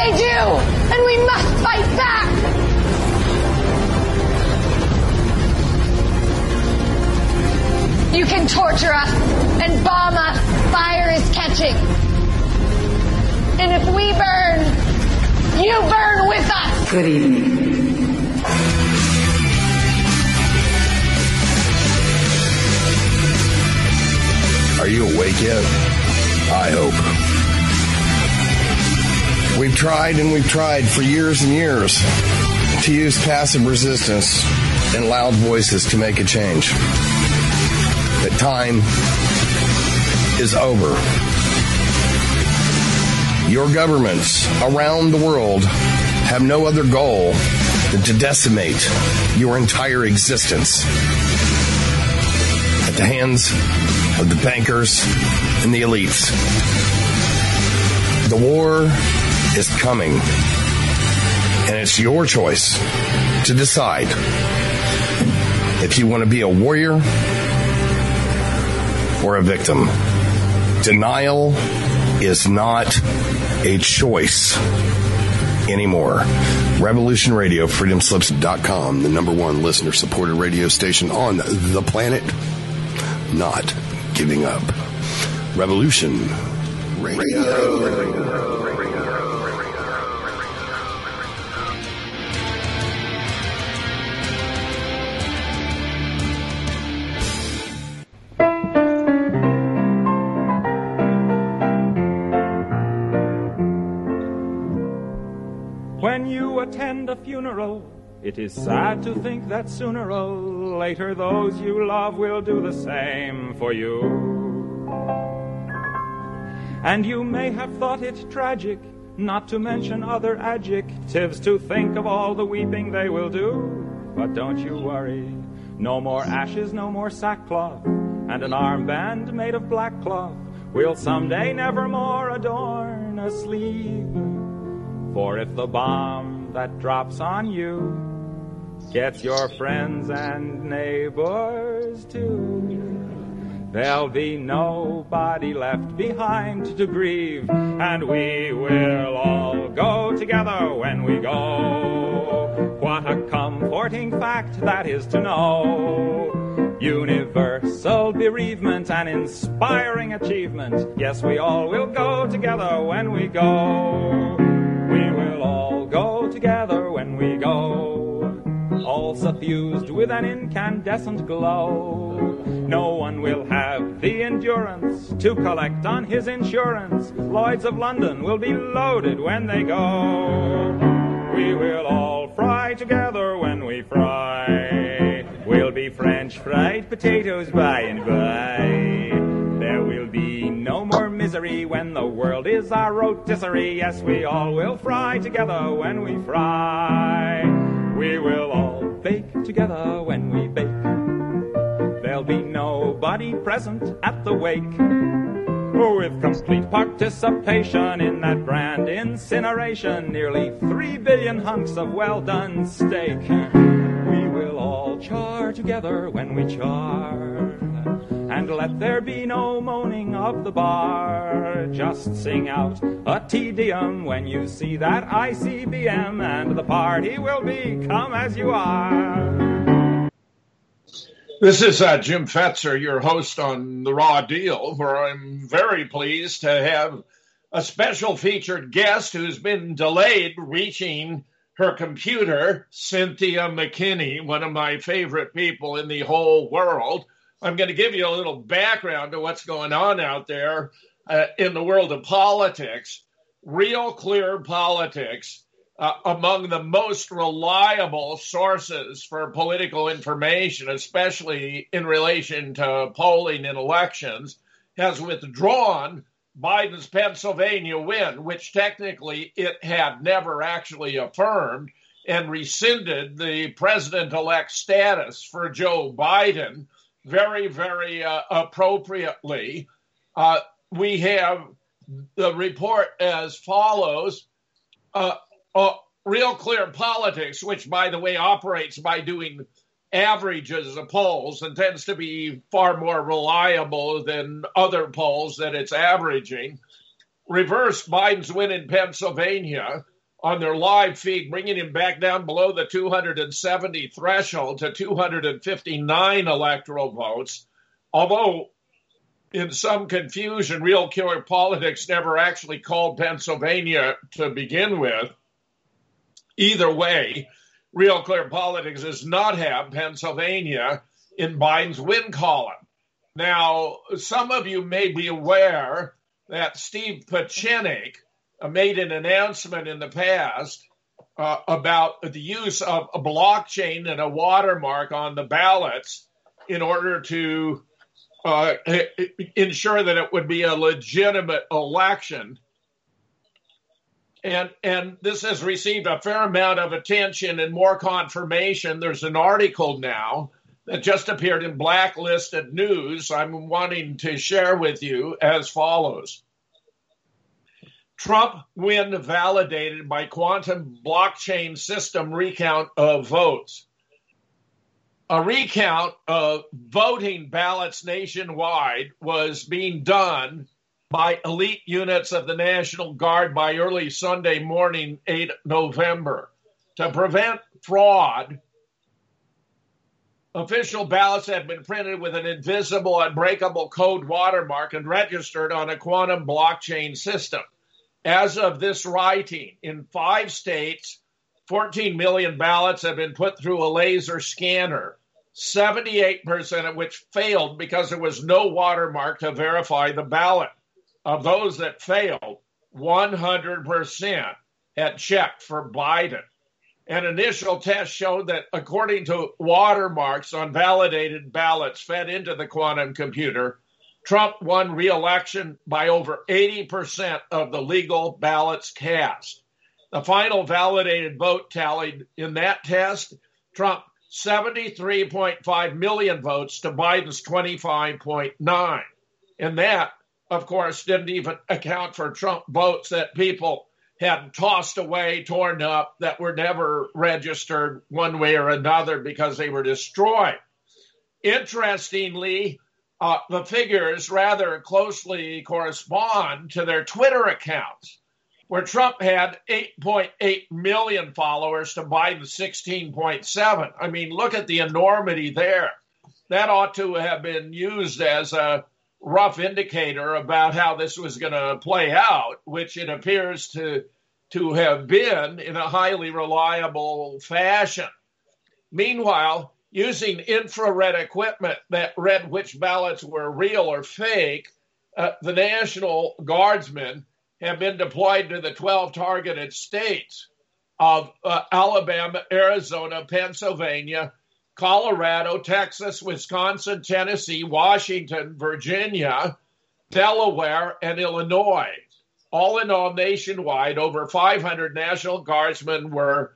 They do, and we must fight back. You can torture us and bomb us. Fire is catching. And if we burn, you burn with us. Good evening. Are you awake yet? I hope. We've tried and we've tried for years and years to use passive resistance and loud voices to make a change. But time is over. Your governments around the world have no other goal than to decimate your entire existence at the hands of the bankers and the elites. The war is coming, and it's your choice to decide if you want to be a warrior or a victim. Denial is not a choice anymore. Revolution Radio, freedomslips.com, the number one listener-supported radio station on the planet. Not giving up. Revolution Radio. When you attend a funeral, it is sad to think that sooner or later those you love will do the same for you. And you may have thought it tragic, not to mention other adjectives, to think of all the weeping they will do. But don't you worry, no more ashes, no more sackcloth, and an armband made of black cloth will someday nevermore adorn a sleeve. For if the bomb that drops on you gets your friends and neighbors too, there'll be nobody left behind to grieve, and we will all go together when we go. What a comforting fact that is to know. Universal bereavement, an inspiring achievement. Yes, we all will go together when we go. We will all go together when we go, all suffused with an incandescent glow. No one will have the endurance to collect on his insurance. Lloyds of London will be loaded when they go. We will all fry together when we fry. We'll be French fried potatoes by and by. There will be no more misery when the world is our rotisserie. Yes, we all will fry together when we fry. We will all bake together when we bake. There'll be nobody present at the wake. With complete participation in that grand incineration, nearly 3 billion hunks of well-done steak. We will all char together when we char, and let there be no moaning of the bar. Just sing out a Te Deum when you see that ICBM, and the party will be come as you are. This is Jim Fetzer, your host on The Raw Deal, where I'm very pleased to have a special featured guest who's been delayed reaching her computer, Cynthia McKinney, one of my favorite people in the whole world. I'm going to give you a little background to what's going on out there in the world of politics. Real Clear Politics, among the most reliable sources for political information, especially in relation to polling in elections, has withdrawn Biden's Pennsylvania win, which technically it had never actually affirmed, and rescinded the president-elect status for Joe Biden very, very appropriately. We have the report as follows. Real Clear Politics, which, by the way, operates by doing averages of polls and tends to be far more reliable than other polls that it's averaging, reversed Biden's win in Pennsylvania on their live feed, bringing him back down below the 270 threshold to 259 electoral votes. Although, in some confusion, Real Clear Politics never actually called Pennsylvania to begin with. Either way, Real Clear Politics does not have Pennsylvania in Biden's win column. Now, some of you may be aware that Steve Pieczenik made an announcement in the past about the use of a blockchain and a watermark on the ballots in order to ensure that it would be a legitimate election. And this has received a fair amount of attention and more confirmation. There's an article now that just appeared in Blacklisted News I'm wanting to share with you as follows. Trump win validated by quantum blockchain system recount of votes. A recount of voting ballots nationwide was being done by elite units of the National Guard by early Sunday morning, 8 November. To prevent fraud, official ballots had been printed with an invisible, unbreakable code watermark and registered on a quantum blockchain system. As of this writing, in 5 states, 14 million ballots have been put through a laser scanner, 78% of which failed because there was no watermark to verify the ballot. Of those that failed, 100% had checked for Biden. An initial test showed that according to watermarks on validated ballots fed into the quantum computer, Trump won re-election by over 80% of the legal ballots cast. The final validated vote tallied in that test, Trump 73.5 million votes to Biden's 25.9. And that, of course, didn't even account for Trump votes that people had tossed away, torn up, that were never registered one way or another because they were destroyed. Interestingly, the figures rather closely correspond to their Twitter accounts, where Trump had 8.8 million followers to Biden's 16.7. I mean, look at the enormity there. That ought to have been used as a rough indicator about how this was going to play out, which it appears to have been in a highly reliable fashion. Meanwhile, using infrared equipment that read which ballots were real or fake, the National Guardsmen have been deployed to the 12 targeted states of Alabama, Arizona, Pennsylvania, Colorado, Texas, Wisconsin, Tennessee, Washington, Virginia, Delaware, and Illinois. All in all, nationwide, over 500 National Guardsmen were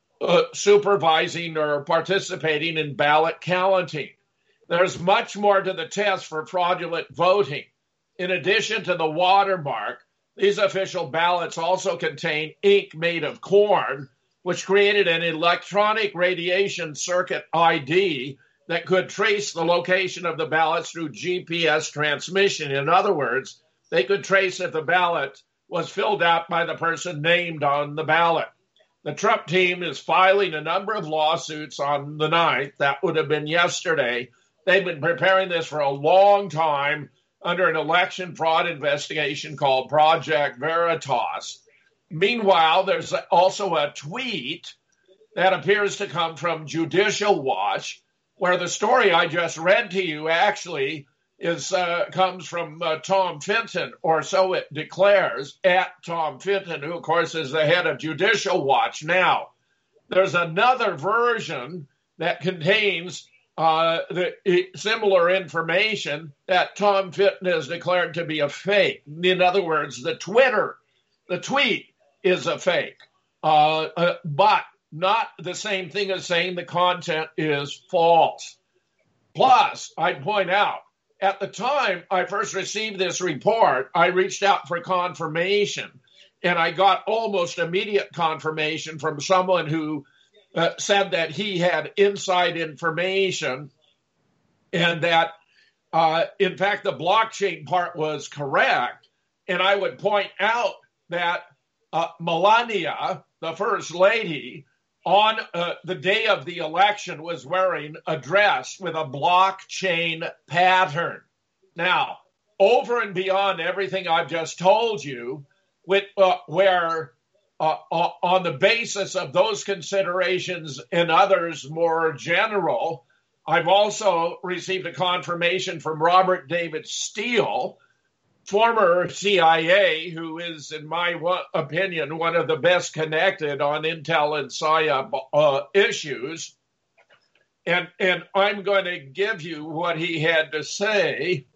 supervising or participating in ballot counting. There's much more to the test for fraudulent voting. In addition to the watermark, these official ballots also contain ink made of corn, which created an electronic radiation circuit ID that could trace the location of the ballots through GPS transmission. In other words, they could trace if the ballot was filled out by the person named on the ballot. The Trump team is filing a number of lawsuits on the 9th. That would have been yesterday. They've been preparing this for a long time under an election fraud investigation called Project Veritas. Meanwhile, there's also a tweet that appears to come from Judicial Watch, where the story I just read to you actually comes from Tom Fenton, or so it declares, at Tom Fenton, who, of course, is the head of Judicial Watch. Now, there's another version that contains similar information that Tom Fenton has declared to be a fake. In other words, the tweet is a fake, but not the same thing as saying the content is false. Plus, I'd point out, at the time I first received this report, I reached out for confirmation, and I got almost immediate confirmation from someone who said that he had inside information and that, in fact, the blockchain part was correct. And I would point out that Melania, the First Lady, on the day of the election was wearing a dress with a blockchain pattern. Now, over and beyond everything I've just told you, where on the basis of those considerations and others more general, I've also received a confirmation from Robert David Steele, former CIA, who is, in my opinion, one of the best connected on intel and PSYOP issues. And I'm going to give you what he had to say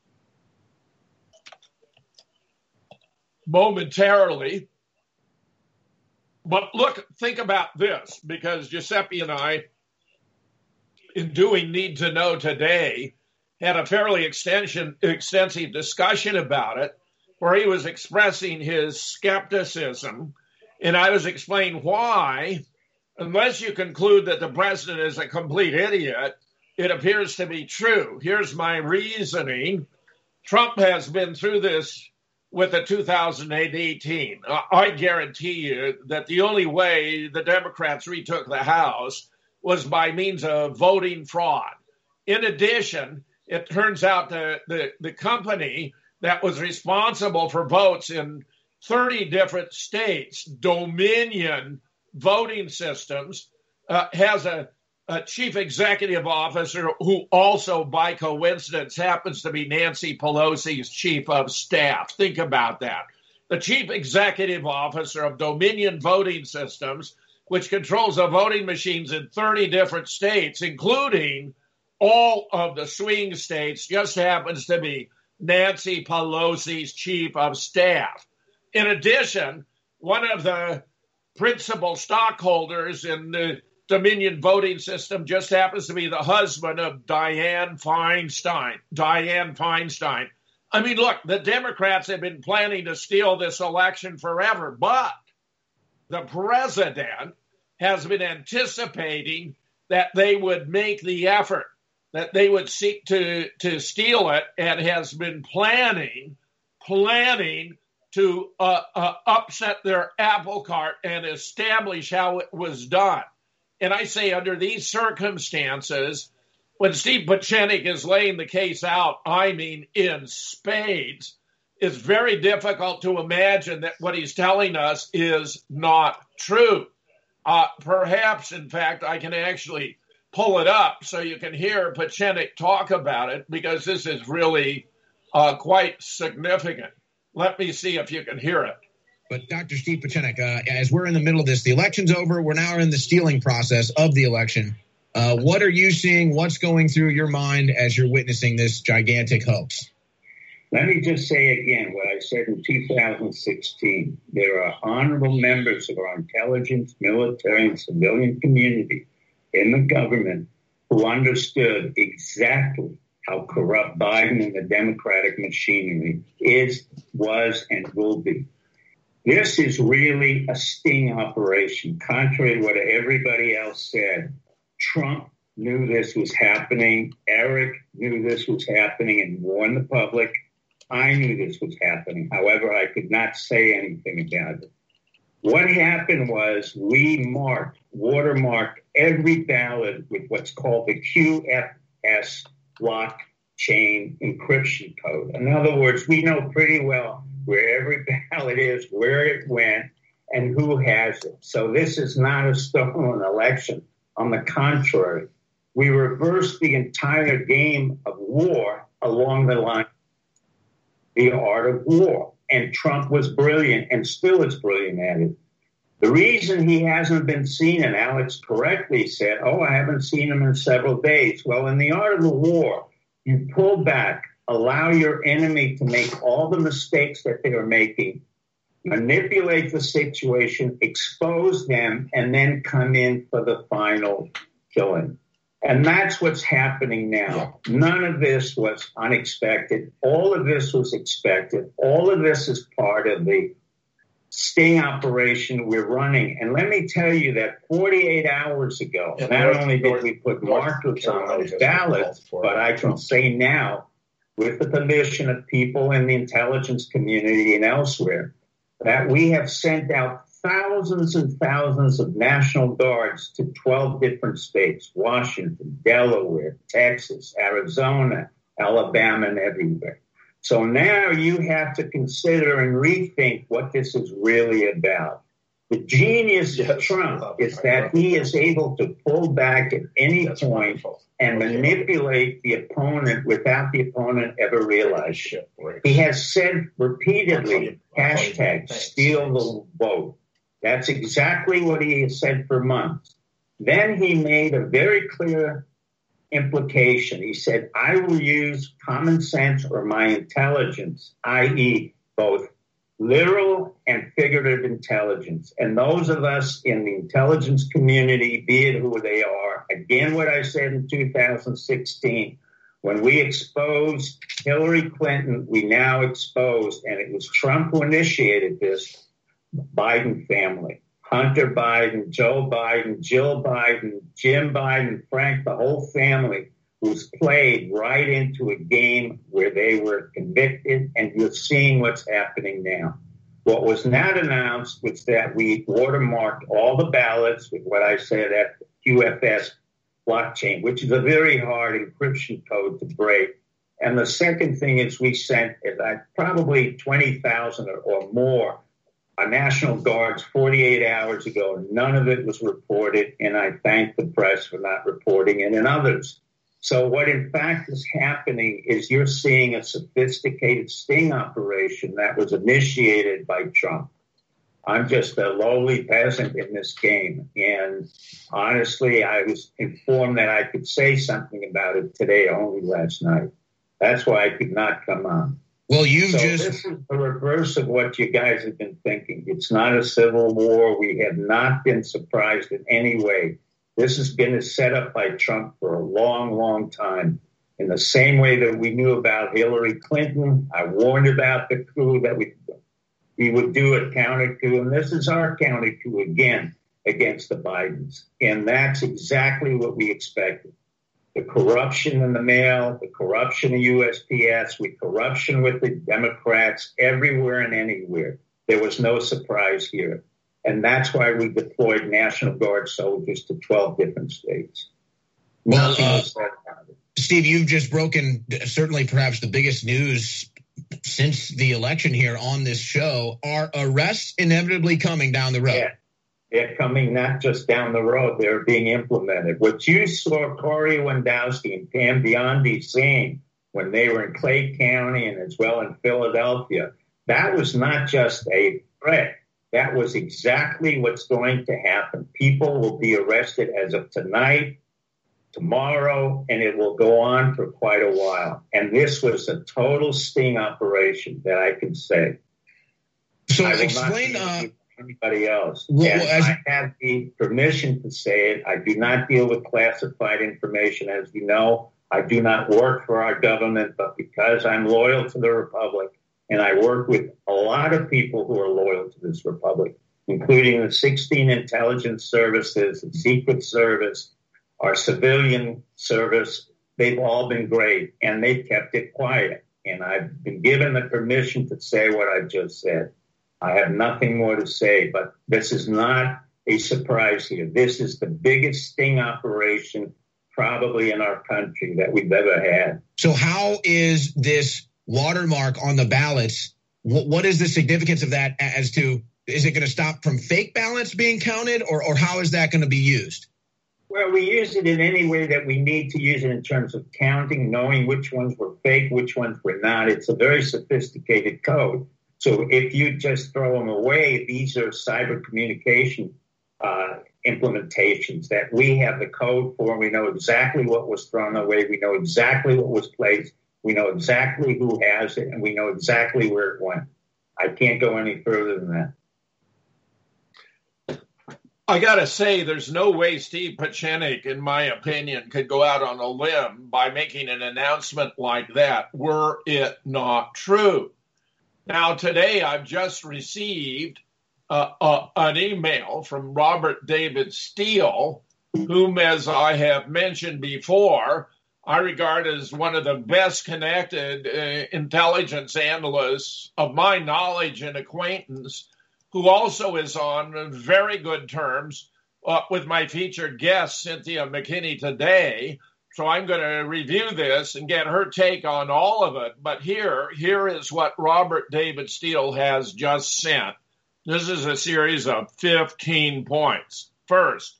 momentarily. But look, think about this, because Giuseppe and I, in doing Need to Know Today, had a fairly extensive discussion about it, where he was expressing his skepticism, and I was explaining why, unless you conclude that the president is a complete idiot, it appears to be true. Here's my reasoning. Trump has been through this with the 2018. I guarantee you that the only way the Democrats retook the House was by means of voting fraud. In addition, it turns out the company that was responsible for votes in 30 different states, Dominion Voting Systems, has a chief executive officer who also, by coincidence, happens to be Nancy Pelosi's chief of staff. Think about that. The chief executive officer of Dominion Voting Systems, which controls the voting machines in 30 different states, including all of the swing states, just happens to be Nancy Pelosi's chief of staff. In addition, one of the principal stockholders in the Dominion voting system just happens to be the husband of Dianne Feinstein. I mean, look, the Democrats have been planning to steal this election forever, but the president has been anticipating that they would make the effort, that they would seek to steal it, and has been planning to upset their apple cart and establish how it was done. And I say under these circumstances, when Steve Pieczenik is laying the case out, I mean in spades, it's very difficult to imagine that what he's telling us is not true. Perhaps, in fact, I can actually pull it up so you can hear Pieczenik talk about it, because this is really quite significant. Let me see if you can hear it. But Dr. Steve Pieczenik, as we're in the middle of this, the election's over. We're now in the stealing process of the election. What are you seeing? What's going through your mind as you're witnessing this gigantic hoax? Let me just say again what I said in 2016. There are honorable members of our intelligence, military, and civilian community in the government who understood exactly how corrupt Biden and the Democratic machinery is, was, and will be. This is really a sting operation, contrary to what everybody else said. Trump knew this was happening. Eric knew this was happening and warned the public. I knew this was happening. However, I could not say anything about it. What happened was we watermarked every ballot with what's called the QFS blockchain encryption code. In other words, we know pretty well where every ballot is, where it went, and who has it. So this is not a stolen election. On the contrary, we reversed the entire game of war along the line, the art of war. And Trump was brilliant and still is brilliant at it. The reason he hasn't been seen, and Alex correctly said, I haven't seen him in several days. Well, in the art of the war, you pull back, allow your enemy to make all the mistakes that they are making, manipulate the situation, expose them, and then come in for the final killing. And that's what's happening now. None of this was unexpected. All of this was expected. All of this is part of the sting operation we're running. And let me tell you that 48 hours ago, not only did we put markers on those ballots, but I can say now, with the permission of people in the intelligence community and elsewhere, that we have sent out thousands and thousands of National Guards to 12 different states, Washington, Delaware, Texas, Arizona, Alabama, and everywhere. So now you have to consider and rethink what this is really about. The genius of Trump is that he is able to pull back at any point and manipulate the opponent without the opponent ever realizing it. He has said repeatedly, hashtag steal the vote. That's exactly what he has said for months. Then he made a very clear implication. He said, I will use common sense or my intelligence, i.e. both literal and figurative intelligence. And those of us in the intelligence community, be it who they are, again, what I said in 2016, when we exposed Hillary Clinton, we now exposed, and it was Trump who initiated this, Biden family. Hunter Biden, Joe Biden, Jill Biden, Jim Biden, Frank, the whole family was played right into a game where they were convicted, and you're seeing what's happening now. What was not announced was that we watermarked all the ballots with what I said at QFS blockchain, which is a very hard encryption code to break. And the second thing is we sent probably 20,000 or more National Guards 48 hours ago. None of it was reported, and I thank the press for not reporting it and others. So what in fact is happening is you're seeing a sophisticated sting operation that was initiated by Trump. I'm just a lowly peasant in this game. And honestly, I was informed that I could say something about it today, only last night. That's why I could not come on. Well, this is the reverse of what you guys have been thinking. It's not a civil war. We have not been surprised in any way. This has been set up by Trump for a long, long time. In the same way that we knew about Hillary Clinton, I warned about the coup that we would do a counter coup, and this is our counter coup again against the Bidens. And that's exactly what we expected. The corruption in the mail, the corruption of USPS, with corruption with the Democrats everywhere and anywhere. There was no surprise here. And that's why we deployed National Guard soldiers to 12 different states. Nothing was said about it. Steve, you've just broken certainly perhaps the biggest news since the election here on this show. Are arrests inevitably coming down the road? Yeah. They're coming not just down the road, they're being implemented. What you saw Corey Lewandowski and Pam Biondi saying when they were in Clay County and as well in Philadelphia, that was not just a threat. That was exactly what's going to happen. People will be arrested as of tonight, tomorrow, and it will go on for quite a while. And this was a total sting operation that I can say. So explain anybody else. I have the permission to say it. I do not deal with classified information. As you know, I do not work for our government, but because I'm loyal to the Republic, and I work with a lot of people who are loyal to this Republic, including the 16 intelligence services, the Secret Service, our civilian service, they've all been great, and they've kept it quiet. And I've been given the permission to say what I've just said. I have nothing more to say, but this is not a surprise here. This is the biggest sting operation probably in our country that we've ever had. So how is this watermark on the ballots? What is the significance of that as to, is it going to stop from fake ballots being counted, or how is that going to be used? Well, we use it in any way that we need to use it in terms of counting, knowing which ones were fake, which ones were not. It's a very sophisticated code. So if you just throw them away, these are cyber communication implementations that we have the code for. We know exactly what was thrown away. We know exactly what was placed. We know exactly who has it, and we know exactly where it went. I can't go any further than that. I got to say, there's no way Steve Pieczenik, in my opinion, could go out on a limb by making an announcement like that, were it not true. Now, today I've just received an email from Robert David Steele, whom, as I have mentioned before, I regard as one of the best connected intelligence analysts of my knowledge and acquaintance, who also is on very good terms with my featured guest, Cynthia McKinney, today. So I'm going to review this and get her take on all of it. But here is what Robert David Steele has just sent. This is a series of 15 points. First,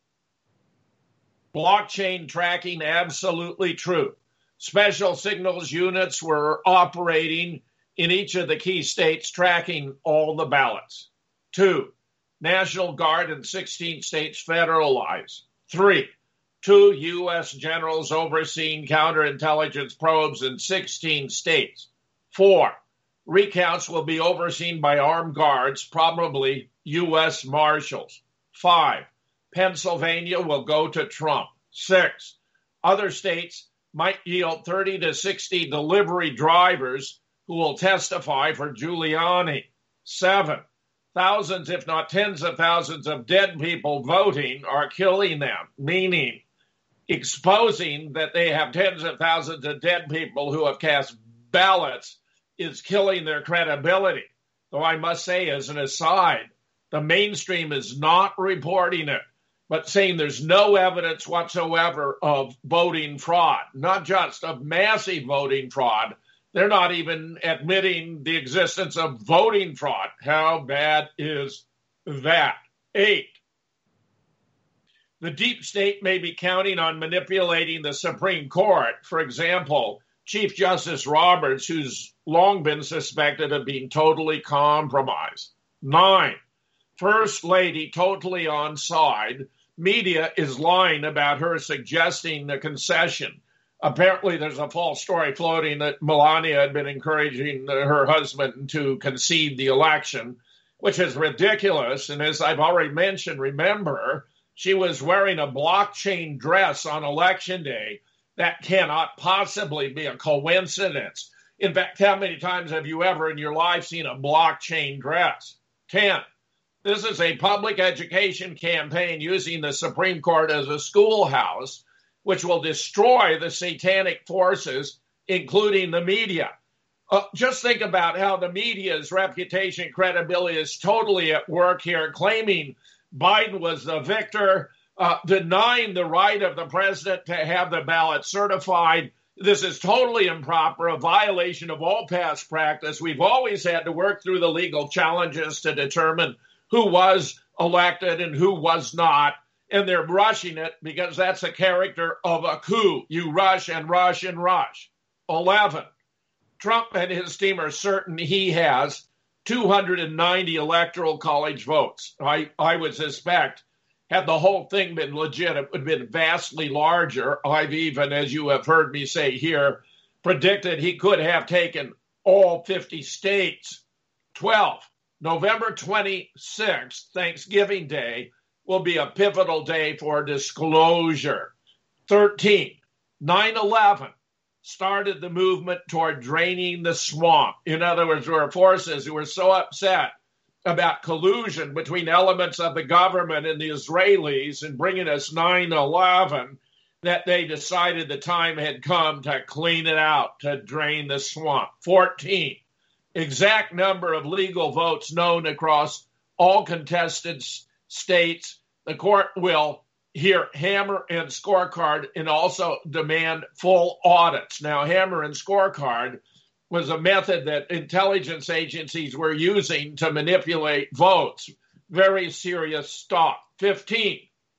blockchain tracking, absolutely true. Special signals units were operating in each of the key states, tracking all the ballots. 2, National Guard in 16 states federalized. 3, 2 U.S. generals overseeing counterintelligence probes in 16 states. 4, recounts will be overseen by armed guards, probably U.S. Marshals. 5, Pennsylvania will go to Trump. 6, other states might yield 30 to 60 delivery drivers who will testify for Giuliani. 7, thousands, if not tens of thousands of dead people voting are killing them, meaning exposing that they have tens of thousands of dead people who have cast ballots is killing their credibility. Though I must say, as an aside, the mainstream is not reporting it, but saying there's no evidence whatsoever of voting fraud, not just of massive voting fraud. They're not even admitting the existence of voting fraud. How bad is that? 8, the deep state may be counting on manipulating the Supreme Court. For example, Chief Justice Roberts, who's long been suspected of being totally compromised. 9, First Lady totally on side. Media is lying about her suggesting the concession. Apparently, there's a false story floating that Melania had been encouraging her husband to concede the election, which is ridiculous. And as I've already mentioned, remember, she was wearing a blockchain dress on Election Day. That cannot possibly be a coincidence. In fact, how many times have you ever in your life seen a blockchain dress? 10, this is a public education campaign using the Supreme Court as a schoolhouse, which will destroy the satanic forces, including the media. Just think about how the media's reputation, credibility is totally at work here, claiming Biden was the victor, denying the right of the president to have the ballot certified. This is totally improper, a violation of all past practice. We've always had to work through the legal challenges to determine who was elected and who was not. And they're rushing it because that's the character of a coup. You rush and rush and rush. 11, Trump and his team are certain he has 290 electoral college votes. I would suspect, had the whole thing been legit, it would have been vastly larger. I've even, as you have heard me say here, predicted he could have taken all 50 states. 12, November 26th, Thanksgiving Day, will be a pivotal day for disclosure. 13, 9/11 started the movement toward draining the swamp. In other words, there were forces who were so upset about collusion between elements of the government and the Israelis and bringing us 9/11 that they decided the time had come to clean it out, to drain the swamp. 14, exact number of legal votes known across all contested states. The court will hear Hammer and Scorecard and also demand full audits. Now, Hammer and Scorecard was a method that intelligence agencies were using to manipulate votes. Very serious stuff. 15,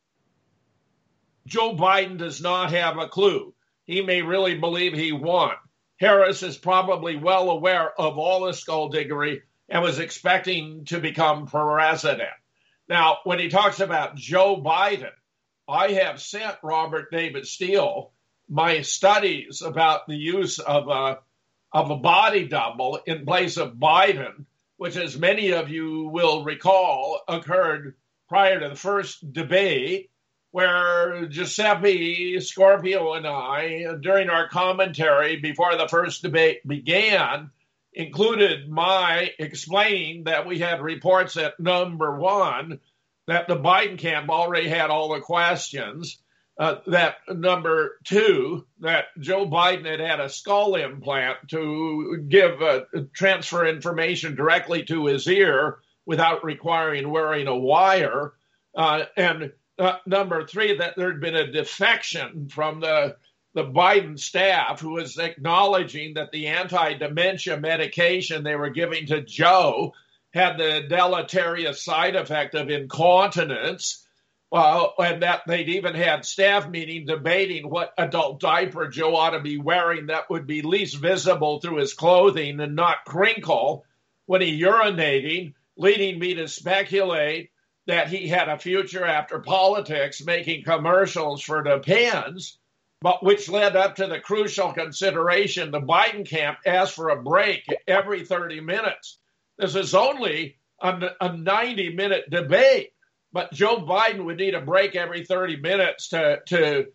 Joe Biden does not have a clue. He may really believe he won. Harris is probably well aware of all the skullduggery and was expecting to become president. Now, when he talks about Joe Biden, I have sent Robert David Steele my studies about the use of a body double in place of Biden, which, as many of you will recall, occurred prior to the first debate, where Giuseppe Scorpio and I, during our commentary before the first debate began, included my explaining that we had reports at number one, that the Biden camp already had all the questions, that number two, that Joe Biden had a skull implant to give transfer information directly to his ear without requiring wearing a wire. And number three, that there had been a defection from the Biden staff, who was acknowledging that the anti-dementia medication they were giving to Joe had the deleterious side effect of incontinence, and that they'd even had staff meeting debating what adult diaper Joe ought to be wearing that would be least visible through his clothing and not crinkle when he urinating, leading me to speculate that he had a future after politics making commercials for Depends, but which led up to the crucial consideration the Biden camp asked for a break every 30 minutes. This is only a 90-minute debate, but Joe Biden would need a break every 30 minutes to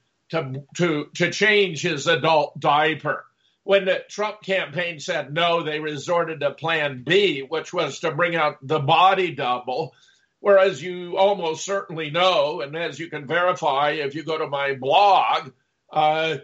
change his adult diaper. When the Trump campaign said no, they resorted to Plan B, which was to bring out the body double. Whereas you almost certainly know, and as you can verify if you go to my blog, had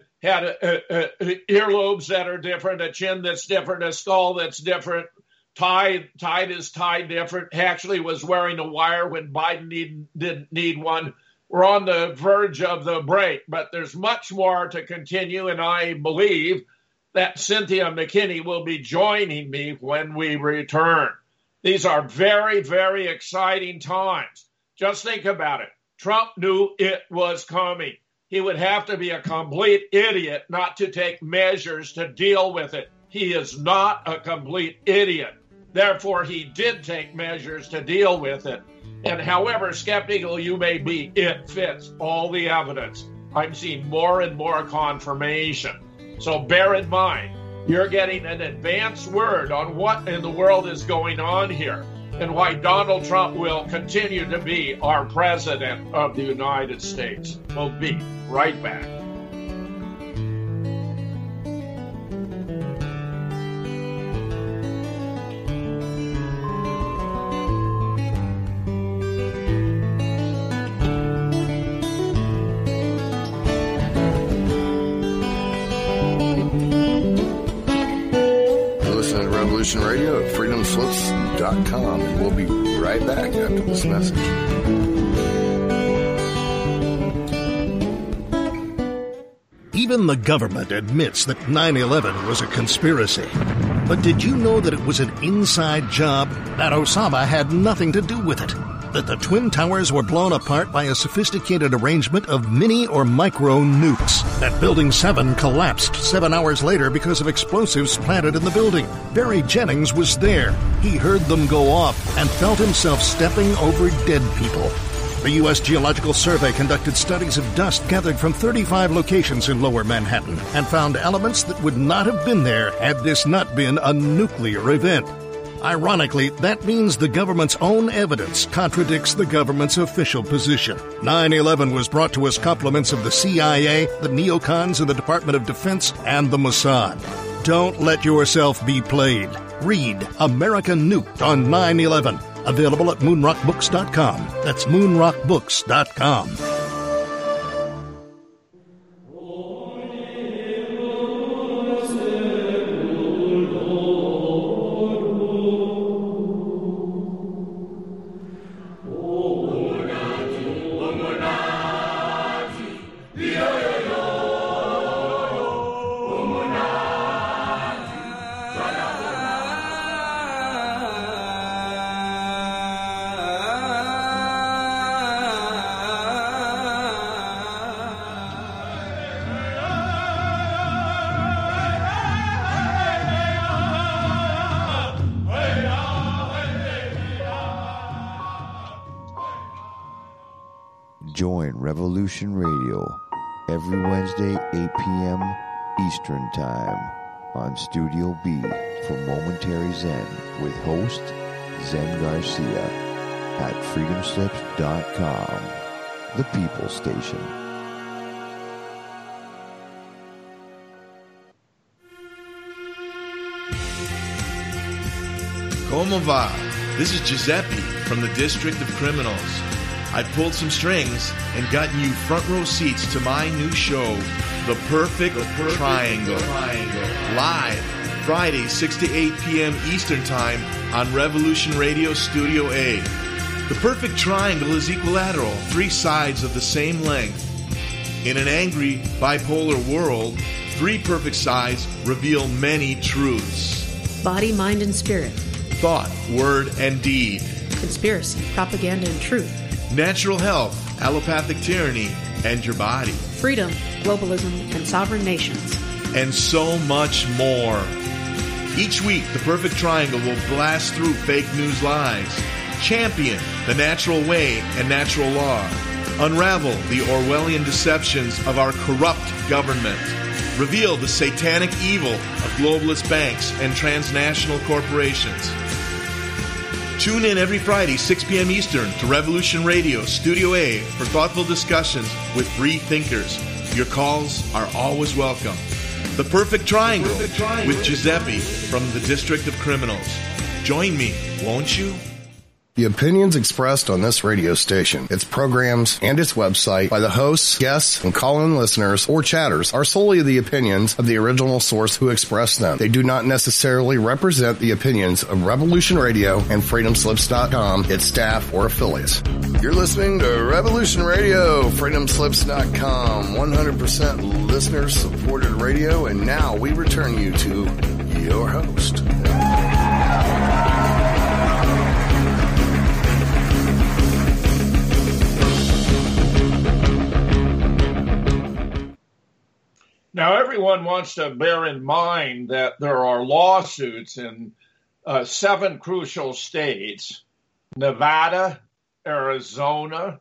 earlobes that are different, a chin that's different, a skull that's different, tied is tied different, actually was wearing a wire when Biden didn't need one. We're on the verge of the break, but there's much more to continue, and I believe that Cynthia McKinney will be joining me when we return. These are very, very exciting times. Just think about it. Trump knew it was coming. He would have to be a complete idiot not to take measures to deal with it. He is not a complete idiot. Therefore, he did take measures to deal with it. And however skeptical you may be, it fits all the evidence. I'm seeing more and more confirmation. So bear in mind, you're getting an advance word on what in the world is going on here and why Donald Trump will continue to be our president of the United States. We'll be right back. Radio at freedomslips.com, and we'll be right back after this message. Even the government admits that 9/11 was a conspiracy. But did you know that it was an inside job? That Osama had nothing to do with it? That the Twin Towers were blown apart by a sophisticated arrangement of mini or micro nukes? That Building 7 collapsed 7 hours later because of explosives planted in the building? Barry Jennings was there. He heard them go off and felt himself stepping over dead people. The U.S. Geological Survey conducted studies of dust gathered from 35 locations in Lower Manhattan and found elements that would not have been there had this not been a nuclear event. Ironically, that means the government's own evidence contradicts the government's official position. 9/11 was brought to us compliments of the CIA, the neocons in the Department of Defense, and the Mossad. Don't let yourself be played. Read America Nuked on 9/11. Available at moonrockbooks.com. That's moonrockbooks.com. Join Revolution Radio every Wednesday, 8 p.m. Eastern Time on Studio B for Momentary Zen with host Zen Garcia at freedomslips.com, the People Station. Como va? This is Giuseppe from the District of Criminals. I've pulled some strings and gotten you front row seats to my new show, The Perfect Triangle. Live Fridays 6 to 8 p.m. Eastern Time on Revolution Radio Studio A. The perfect triangle is equilateral, 3 sides of the same length. In an angry, bipolar world, 3 perfect sides reveal many truths. Body, mind, and spirit. Thought, word, and deed. Conspiracy, propaganda, and truth. Natural health, allopathic tyranny, and your body. Freedom, globalism, and sovereign nations. And so much more. Each week, the perfect triangle will blast through fake news lies, champion the natural way and natural law, unravel the Orwellian deceptions of our corrupt government, reveal the satanic evil of globalist banks and transnational corporations. Tune in every Friday, 6 p.m. Eastern, to Revolution Radio Studio A for thoughtful discussions with free thinkers. Your calls are always welcome. The Perfect Triangle with Giuseppe from the District of Criminals. Join me, won't you? The opinions expressed on this radio station, its programs, and its website by the hosts, guests, and call-in listeners or chatters are solely the opinions of the original source who expressed them. They do not necessarily represent the opinions of Revolution Radio and FreedomSlips.com, its staff, or affiliates. You're listening to Revolution Radio, FreedomSlips.com, 100% listener-supported radio, and now we return you to your host. Now, everyone wants to bear in mind that there are lawsuits in 7 crucial states: Nevada, Arizona,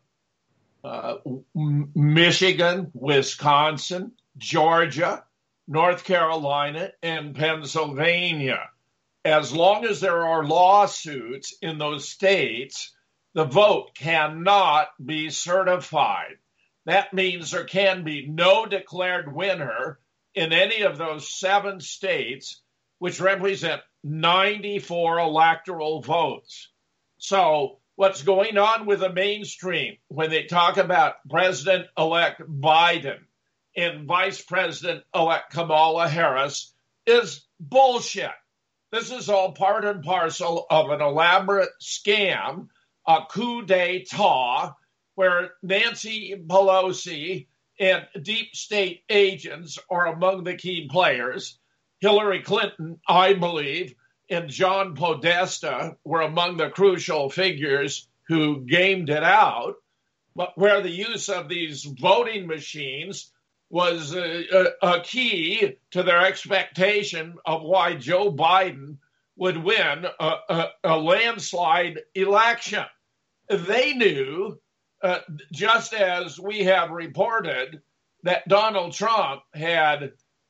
Michigan, Wisconsin, Georgia, North Carolina, and Pennsylvania. As long as there are lawsuits in those states, the vote cannot be certified. That means there can be no declared winner in any of those 7 states, which represent 94 electoral votes. So what's going on with the mainstream when they talk about President-elect Biden and Vice President-elect Kamala Harris is bullshit. This is all part and parcel of an elaborate scam, a coup d'etat, where Nancy Pelosi and deep state agents are among the key players. Hillary Clinton, I believe, and John Podesta were among the crucial figures who gamed it out, but where the use of these voting machines was a key to their expectation of why Joe Biden would win a landslide election. They knew, just as we have reported, that Donald Trump had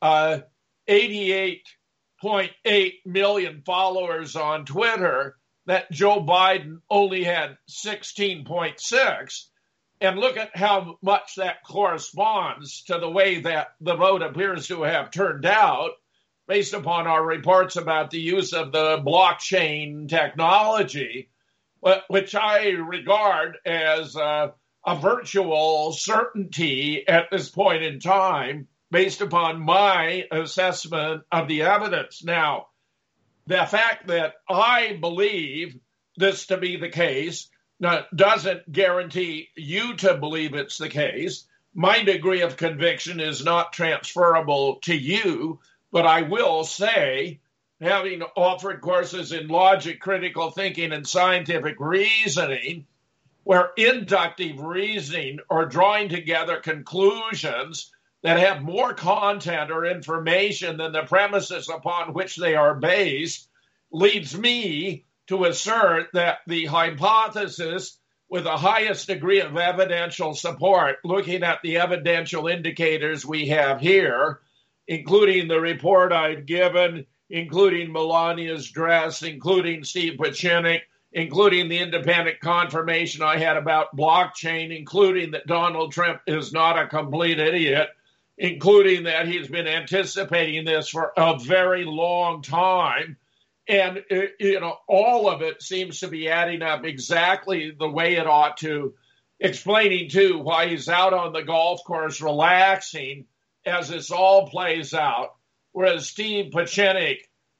88.8 million followers on Twitter, that Joe Biden only had 16.6. And look at how much that corresponds to the way that the vote appears to have turned out, based upon our reports about the use of the blockchain technology, which I regard as a virtual certainty at this point in time, based upon my assessment of the evidence. Now, the fact that I believe this to be the case doesn't guarantee you to believe it's the case. My degree of conviction is not transferable to you, but I will say, having offered courses in logic, critical thinking, and scientific reasoning, where inductive reasoning or drawing together conclusions that have more content or information than the premises upon which they are based, leads me to assert that the hypothesis with the highest degree of evidential support, looking at the evidential indicators we have here, including the report I've given, including Melania's dress, including Steve Pieczenik, including the independent confirmation I had about blockchain, including that Donald Trump is not a complete idiot, including that he's been anticipating this for a very long time. And, all of it seems to be adding up exactly the way it ought to, explaining, too, why he's out on the golf course relaxing as this all plays out. Whereas Steve Pieczenik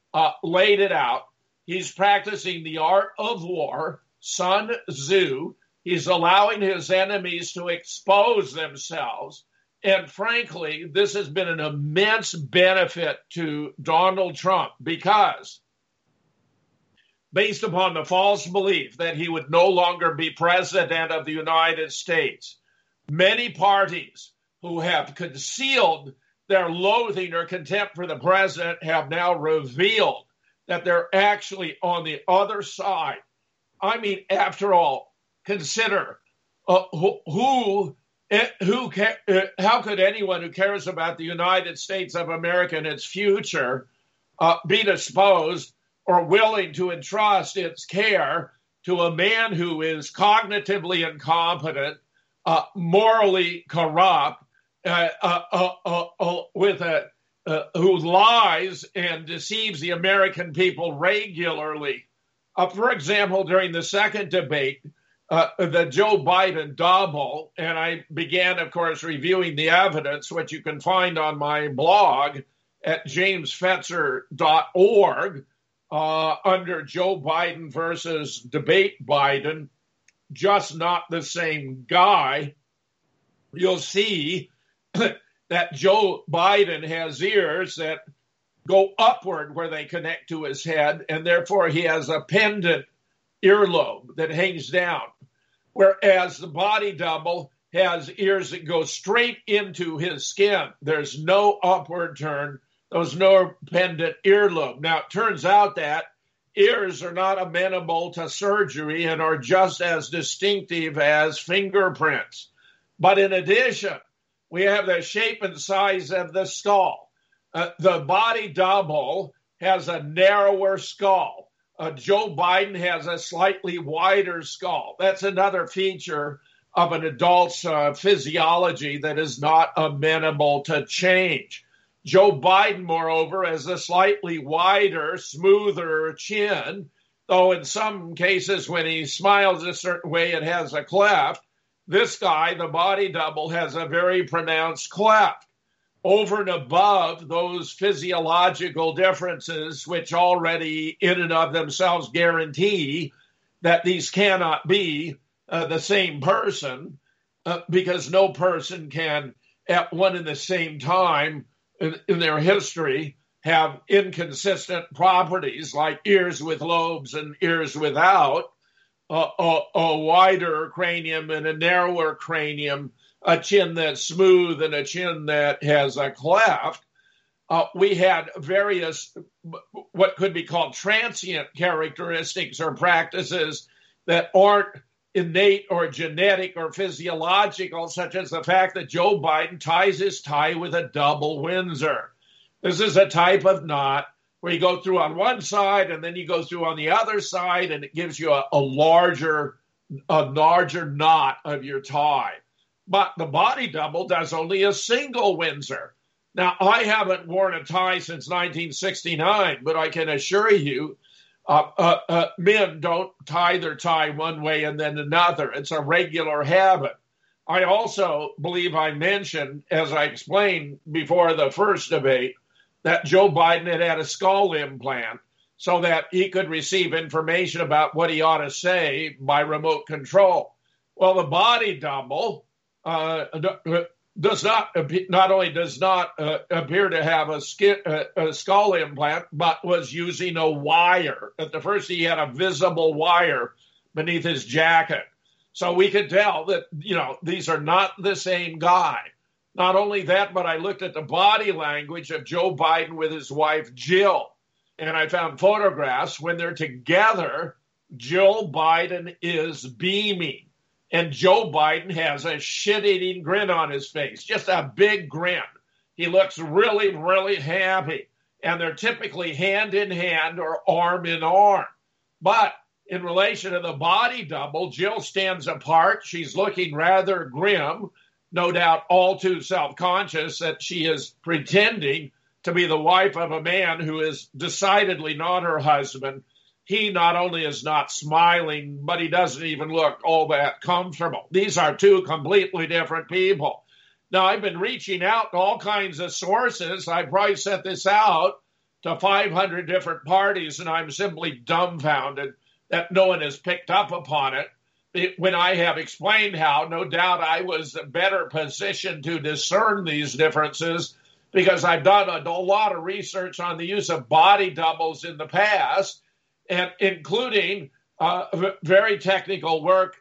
laid it out. He's practicing the art of war, Sun Tzu. He's allowing his enemies to expose themselves. And frankly, this has been an immense benefit to Donald Trump because based upon the false belief that he would no longer be president of the United States, many parties who have concealed their loathing or contempt for the president have now revealed that they're actually on the other side. I mean, after all, consider how could anyone who cares about the United States of America and its future be disposed or willing to entrust its care to a man who is cognitively incompetent, morally corrupt, who lies and deceives the American people regularly? For example, during the second debate, the Joe Biden double, and I began, of course, reviewing the evidence, which you can find on my blog at jamesfetzer.org under Joe Biden versus debate Biden, just not the same guy. You'll see that Joe Biden has ears that go upward where they connect to his head, and therefore he has a pendant earlobe that hangs down, whereas the body double has ears that go straight into his skin. There's no upward turn. There's no pendant earlobe. Now, it turns out that ears are not amenable to surgery and are just as distinctive as fingerprints. But in addition, we have the shape and size of the skull. The body double has a narrower skull. Joe Biden has a slightly wider skull. That's another feature of an adult's physiology that is not amenable to change. Joe Biden, moreover, has a slightly wider, smoother chin, though in some cases when he smiles a certain way, it has a cleft. This guy, the body double, has a very pronounced cleft. Over and above those physiological differences, which already in and of themselves guarantee that these cannot be the same person, because no person can at one and the same time in their history have inconsistent properties like ears with lobes and ears without, a wider cranium and a narrower cranium, a chin that's smooth and a chin that has a cleft. We had various what could be called transient characteristics or practices that aren't innate or genetic or physiological, such as the fact that Joe Biden ties his tie with a double Windsor. This is a type of knot where you go through on one side and then you go through on the other side, and it gives you a larger knot of your tie. But the body double does only a single Windsor. Now, I haven't worn a tie since 1969, but I can assure you men don't tie their tie one way and then another. It's a regular habit. I also believe I mentioned, as I explained before the first debate, that Joe Biden had a skull implant so that he could receive information about what he ought to say by remote control. Well, the body double does not appear to have a skull implant, but was using a wire. At the first, he had a visible wire beneath his jacket. So we could tell that, these are not the same guy. Not only that, but I looked at the body language of Joe Biden with his wife, Jill, and I found photographs. When they're together, Joe Biden is beaming. And Joe Biden has a shit-eating grin on his face, just a big grin. He looks really, really happy. And they're typically hand in hand or arm in arm. But in relation to the body double, Jill stands apart. She's looking rather grim, no doubt all too self-conscious that she is pretending to be the wife of a man who is decidedly not her husband. He not only is not smiling, but he doesn't even look all that comfortable. These are two completely different people. Now, I've been reaching out to all kinds of sources. I probably set this out to 500 different parties, and I'm simply dumbfounded that no one has picked up upon it. When I have explained how, no doubt I was better positioned to discern these differences because I've done a lot of research on the use of body doubles in the past, and including very technical work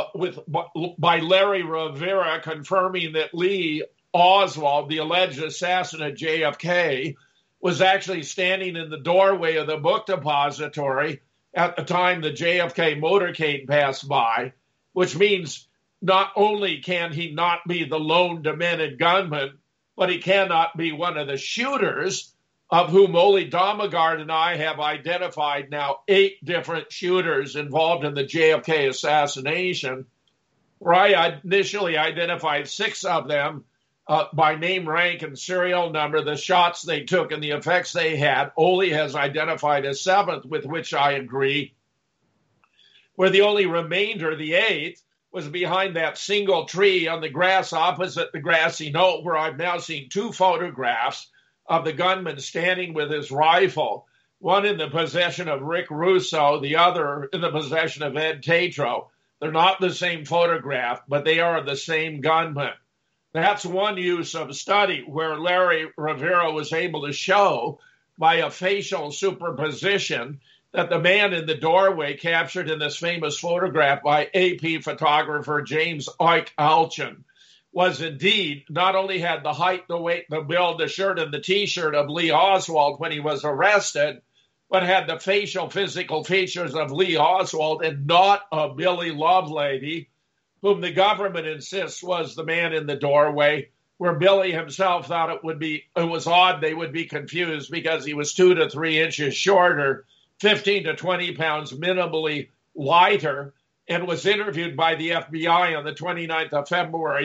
by Larry Rivera confirming that Lee Oswald, the alleged assassin of JFK, was actually standing in the doorway of the book depository at the time the JFK motorcade passed by, which means not only can he not be the lone demented gunman, but he cannot be one of the shooters, of whom Ole Damagard and I have identified now 8 different shooters involved in the JFK assassination, where I initially identified 6 of them by name, rank, and serial number, the shots they took and the effects they had. Ole has identified a 7th, with which I agree, where the only remainder, the 8th, was behind that single tree on the grass opposite the grassy knoll, where I've now seen 2 photographs of the gunman standing with his rifle, one in the possession of Rick Russo, the other in the possession of Ed Tatro. They're not the same photograph, but they are the same gunman. That's one use of study where Larry Rivera was able to show by a facial superposition that the man in the doorway captured in this famous photograph by AP photographer James Ike Alchin was indeed not only had the height, the weight, the build, the shirt, and the T-shirt of Lee Oswald when he was arrested, but had the facial physical features of Lee Oswald and not of Billy Lovelady, whom the government insists was the man in the doorway, where Billy himself thought it was odd they would be confused because he was 2 to 3 inches shorter, 15 to 20 pounds minimally lighter, and was interviewed by the FBI on the 29th of February,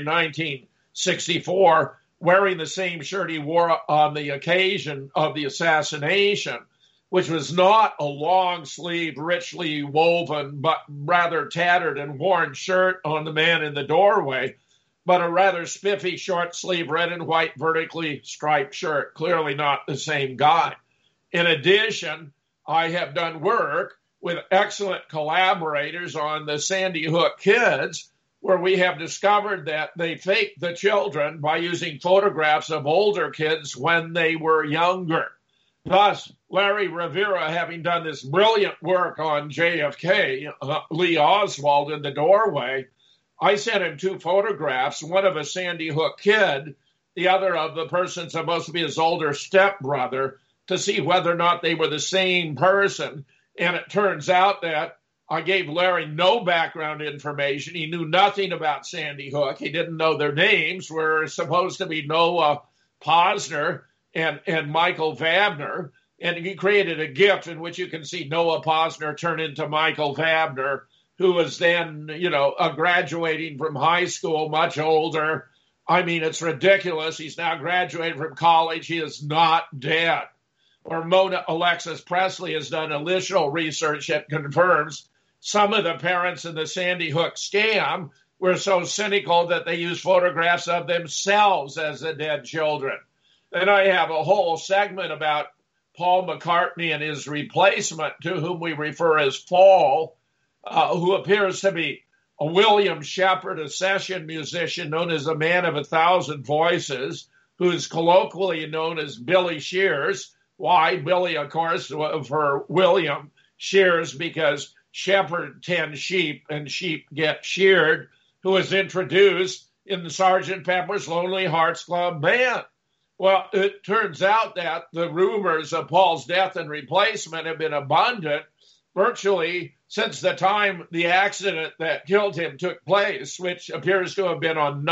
1964, wearing the same shirt he wore on the occasion of the assassination, which was not a long-sleeve, richly woven, but rather tattered and worn shirt on the man in the doorway, but a rather spiffy, short-sleeve, red and white, vertically striped shirt. Clearly not the same guy. In addition, I have done work with excellent collaborators on the Sandy Hook kids, where we have discovered that they faked the children by using photographs of older kids when they were younger. Thus, Larry Rivera, having done this brilliant work on JFK, Lee Oswald in the doorway, I sent him 2 photographs, one of a Sandy Hook kid, the other of the person supposed to be his older stepbrother, to see whether or not they were the same person. And it turns out that I gave Larry no background information. He knew nothing about Sandy Hook. He didn't know their names. Were supposed to be Noah Posner and Michael Vabner. And he created a GIF in which you can see Noah Posner turn into Michael Vabner, who was then, graduating from high school, much older. I mean, it's ridiculous. He's now graduated from college. He is not dead. Or Mona Alexis Presley has done additional research that confirms some of the parents in the Sandy Hook scam were so cynical that they used photographs of themselves as the dead children. Then I have a whole segment about Paul McCartney and his replacement, to whom we refer as Paul, who appears to be a William Shepard, a session musician known as a man of 1,000 voices, who is colloquially known as Billy Shears. Why? Billy, of course, for William Shears, because Shepard tends sheep and sheep get sheared, who was introduced in the Sgt. Pepper's Lonely Hearts Club Band. Well, it turns out that the rumors of Paul's death and replacement have been abundant virtually since the time the accident that killed him took place, which appears to have been on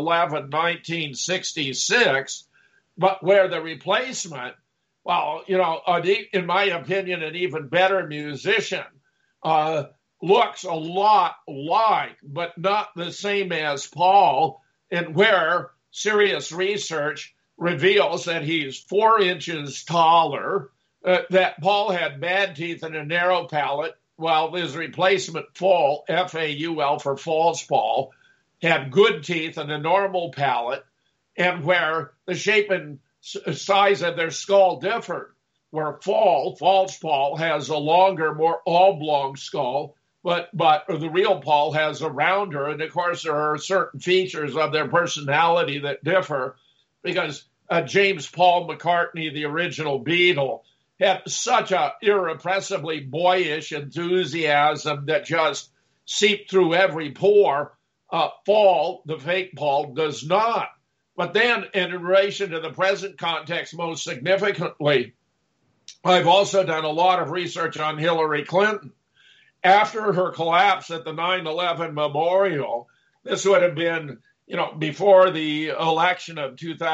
9/11/1966, but where the replacement, well, in my opinion, an even better musician, looks a lot like, but not the same as Paul, and where serious research reveals that he's 4 inches taller, that Paul had bad teeth and a narrow palate, while his replacement, Faul, F-A-U-L for False Paul, had good teeth and a normal palate, and where the shape and size of their skull differed. where false Paul has a longer, more oblong skull, but the real Paul has a rounder. And of course, there are certain features of their personality that differ, because James Paul McCartney, the original Beatle, had such a irrepressibly boyish enthusiasm that just seeped through every pore. Paul, the fake Paul, does not. But then, in relation to the present context, most significantly, I've also done a lot of research on Hillary Clinton. After her collapse at the 9/11 memorial, this would have been, before the election of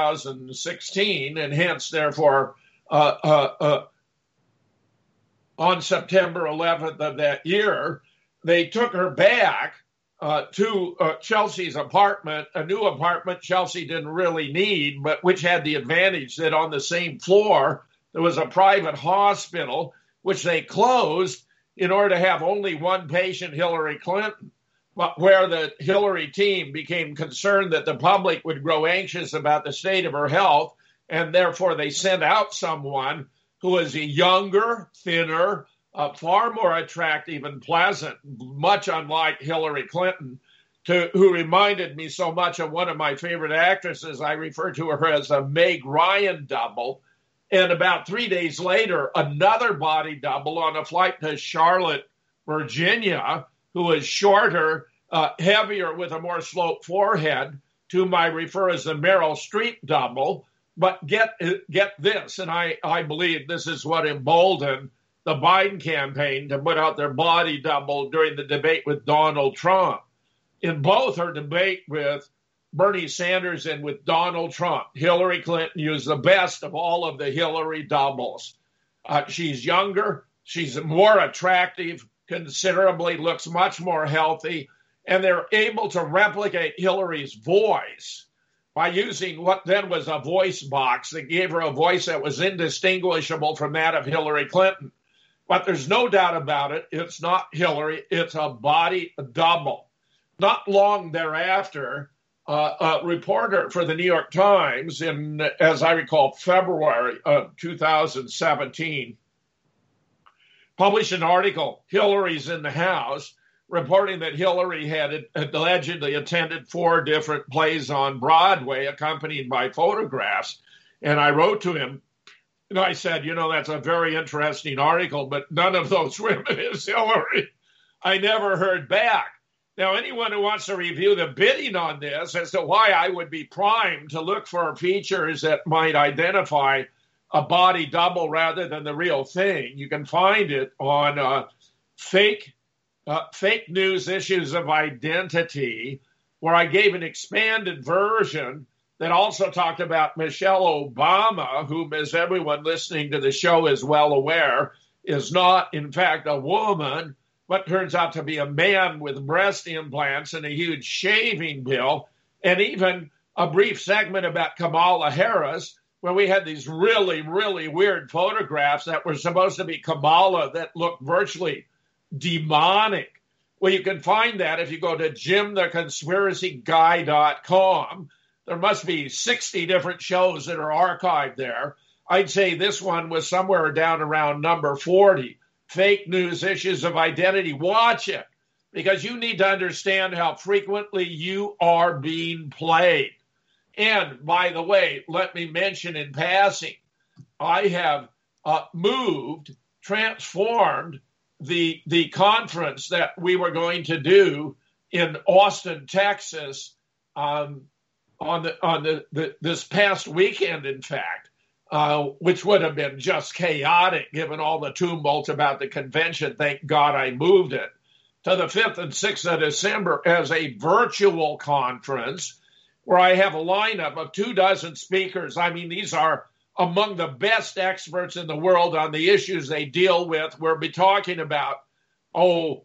2016, and hence, therefore, on September 11th of that year, they took her back to Chelsea's apartment, a new apartment Chelsea didn't really need, but which had the advantage that on the same floor there was a private hospital, which they closed in order to have only one patient, Hillary Clinton, but where the Hillary team became concerned that the public would grow anxious about the state of her health, and therefore they sent out someone who was a younger, thinner, far more attractive and pleasant, much unlike Hillary Clinton, who reminded me so much of one of my favorite actresses. I refer to her as a Meg Ryan double. And about 3 days later, another body double on a flight to Charlotte, Virginia, who was shorter, heavier, with a more sloped forehead, to whom I refer as the Meryl Streep double. But get this, and I believe this is what emboldened the Biden campaign to put out their body double during the debate with Donald Trump. In both her debate with Bernie Sanders and with Donald Trump, Hillary Clinton used the best of all of the Hillary doubles. She's younger, she's more attractive, considerably, looks much more healthy, and they're able to replicate Hillary's voice by using what then was a voice box that gave her a voice that was indistinguishable from that of Hillary Clinton. But there's no doubt about it, it's not Hillary, it's a body double. Not long thereafter, a reporter for the New York Times in, as I recall, February of 2017, published an article, Hillary's in the House, reporting that Hillary had allegedly attended 4 different plays on Broadway, accompanied by photographs. And I wrote to him, and I said, that's a very interesting article, but none of those women is Hillary. I never heard back. Now, anyone who wants to review the bidding on this as to why I would be primed to look for features that might identify a body double rather than the real thing, you can find it on fake news issues of identity, where I gave an expanded version that also talked about Michelle Obama, whom, as everyone listening to the show is well aware, is not, in fact, a woman, but turns out to be a man with breast implants and a huge shaving bill, and even a brief segment about Kamala Harris, where we had these really, really weird photographs that were supposed to be Kamala that looked virtually demonic. Well, you can find that if you go to JimTheConspiracyGuy.com. There must be 60 different shows that are archived there. I'd say this one was somewhere down around number 40. Fake news issues of identity. Watch it, because you need to understand how frequently you are being played. And by the way, let me mention in passing, I have transformed the conference that we were going to do in Austin, Texas, this past weekend, in fact, which would have been just chaotic given all the tumult about the convention. Thank God I moved it to the 5th and 6th of December as a virtual conference where I have a lineup of 24 speakers. I mean, these are among the best experts in the world on the issues they deal with. We'll be talking about, 12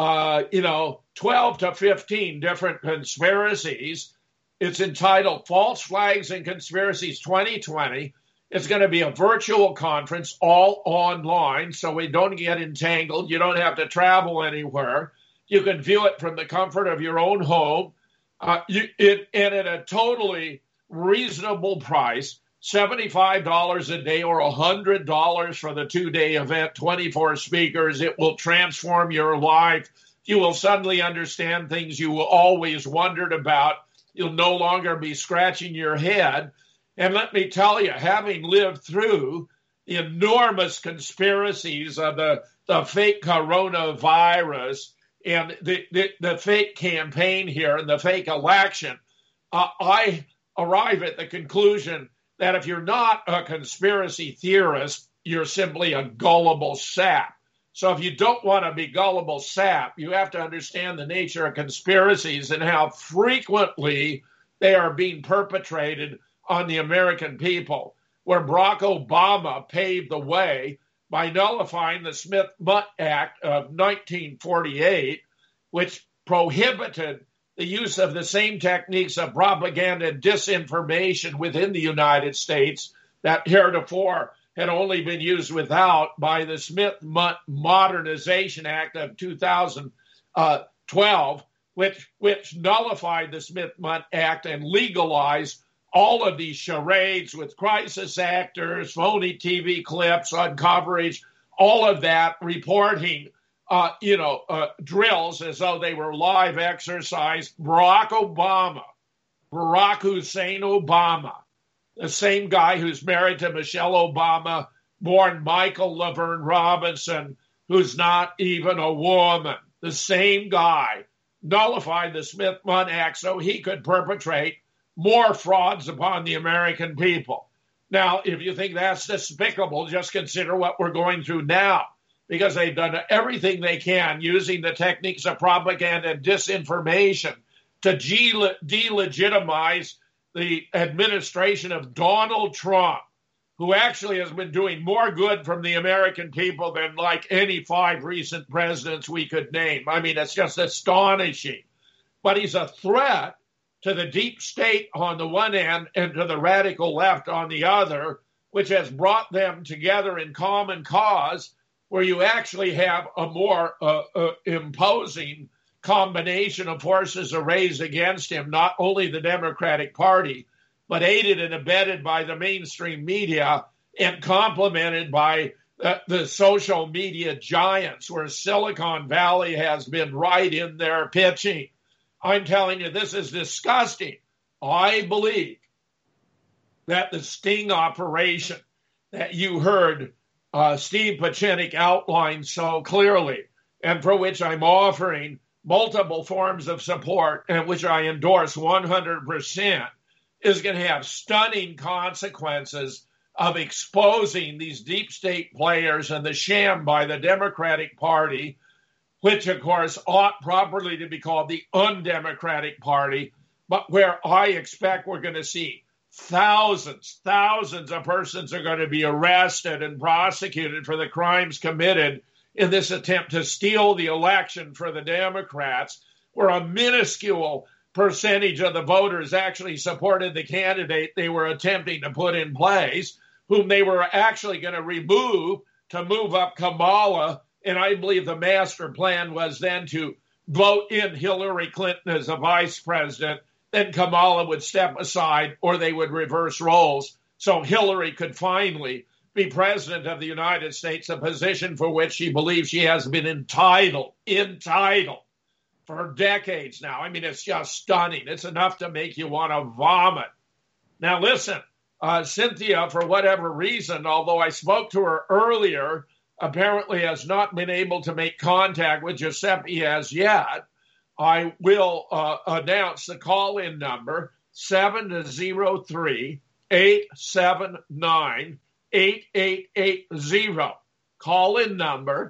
to 15 different conspiracies. It's entitled False Flags and Conspiracies 2020. It's going to be a virtual conference, all online, so we don't get entangled. You don't have to travel anywhere. You can view it from the comfort of your own home, and at a totally reasonable price. $75 a day or $100 for the 2-day event, 24 speakers. It will transform your life. You will suddenly understand things you always wondered about. You'll no longer be scratching your head. And let me tell you, having lived through the enormous conspiracies of the fake coronavirus and the fake campaign here and the fake election, I arrive at the conclusion that if you're not a conspiracy theorist, you're simply a gullible sap. So if you don't want to be gullible sap, you have to understand the nature of conspiracies and how frequently they are being perpetrated on the American people, where Barack Obama paved the way by nullifying the Smith-Mundt Act of 1948, which prohibited the use of the same techniques of propaganda and disinformation within the United States that heretofore had only been used without by the Smith-Mundt Modernization Act of 2012, which nullified the Smith-Mundt Act and legalized all of these charades with crisis actors, phony TV clips on coverage, all of that reporting drills as though they were live exercise. Barack Hussein Obama, the same guy who's married to Michelle Obama, born Michael Laverne Robinson, who's not even a woman, the same guy nullified the Smith-Mundt Act so he could perpetrate more frauds upon the American people. Now, if you think that's despicable, just consider what we're going through now, because they've done everything they can using the techniques of propaganda and disinformation to delegitimize the administration of Donald Trump, who actually has been doing more good from the American people than like any 5 recent presidents we could name. I mean, it's just astonishing. But he's a threat to the deep state on the one end and to the radical left on the other, which has brought them together in common cause, where you actually have a more imposing combination of forces arrayed against him, not only the Democratic Party, but aided and abetted by the mainstream media and complemented by the social media giants, where Silicon Valley has been right in there pitching. I'm telling you, this is disgusting. I believe that the sting operation that you heard Steve Pieczenik outline so clearly, and for which I'm offering multiple forms of support and which I endorse 100%, is going to have stunning consequences of exposing these deep state players and the sham by the Democratic Party, which, of course, ought properly to be called the undemocratic party, but where I expect we're going to see thousands of persons are going to be arrested and prosecuted for the crimes committed in this attempt to steal the election for the Democrats, where a minuscule percentage of the voters actually supported the candidate they were attempting to put in place, whom they were actually going to remove to move up Kamala. And I believe the master plan was then to vote in Hillary Clinton as a vice president. Then Kamala would step aside, or they would reverse roles, so Hillary could finally be president of the United States, a position for which she believes she has been entitled for decades now. I mean, it's just stunning. It's enough to make you want to vomit. Now, listen, Cynthia, for whatever reason, although I spoke to her earlier, apparently has not been able to make contact with Giuseppe as yet. I will announce the call-in number, 703-879-8880. Call-in number,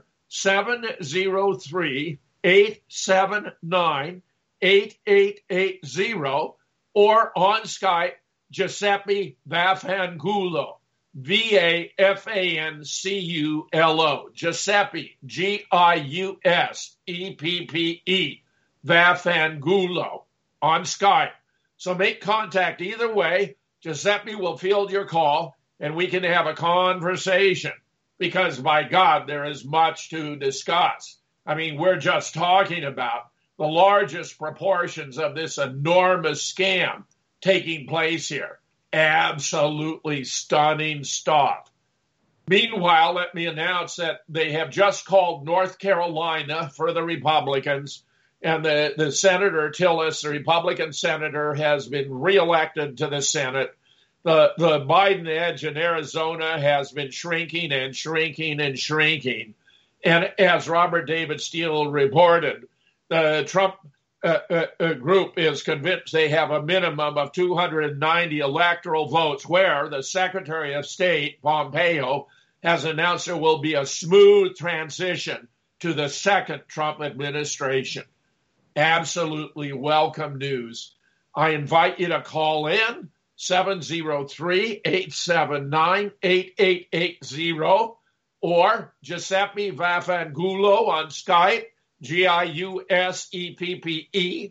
703-879-8880, or on Skype, Giuseppe Vaffanculo, Vaffanculo, Giuseppe, Giuseppe, Vaffanculo, on Skype. So make contact either way. Giuseppe will field your call, and we can have a conversation, because, by God, there is much to discuss. I mean, we're just talking about the largest proportions of this enormous scam taking place here. absolutely stunning stuff. Meanwhile, let me announce that they have just called North Carolina for the Republicans, and the Senator Tillis, the Republican senator, has been reelected to the Senate. The Biden edge in Arizona has been shrinking and shrinking and shrinking. And as Robert David Steele reported, the Trump group is convinced they have a minimum of 290 electoral votes, where the Secretary of State, Pompeo, has announced there will be a smooth transition to the second Trump administration. Absolutely welcome news. I invite you to call in 703-879-8880 or Giuseppe Vaffangulo on Skype, Giuseppe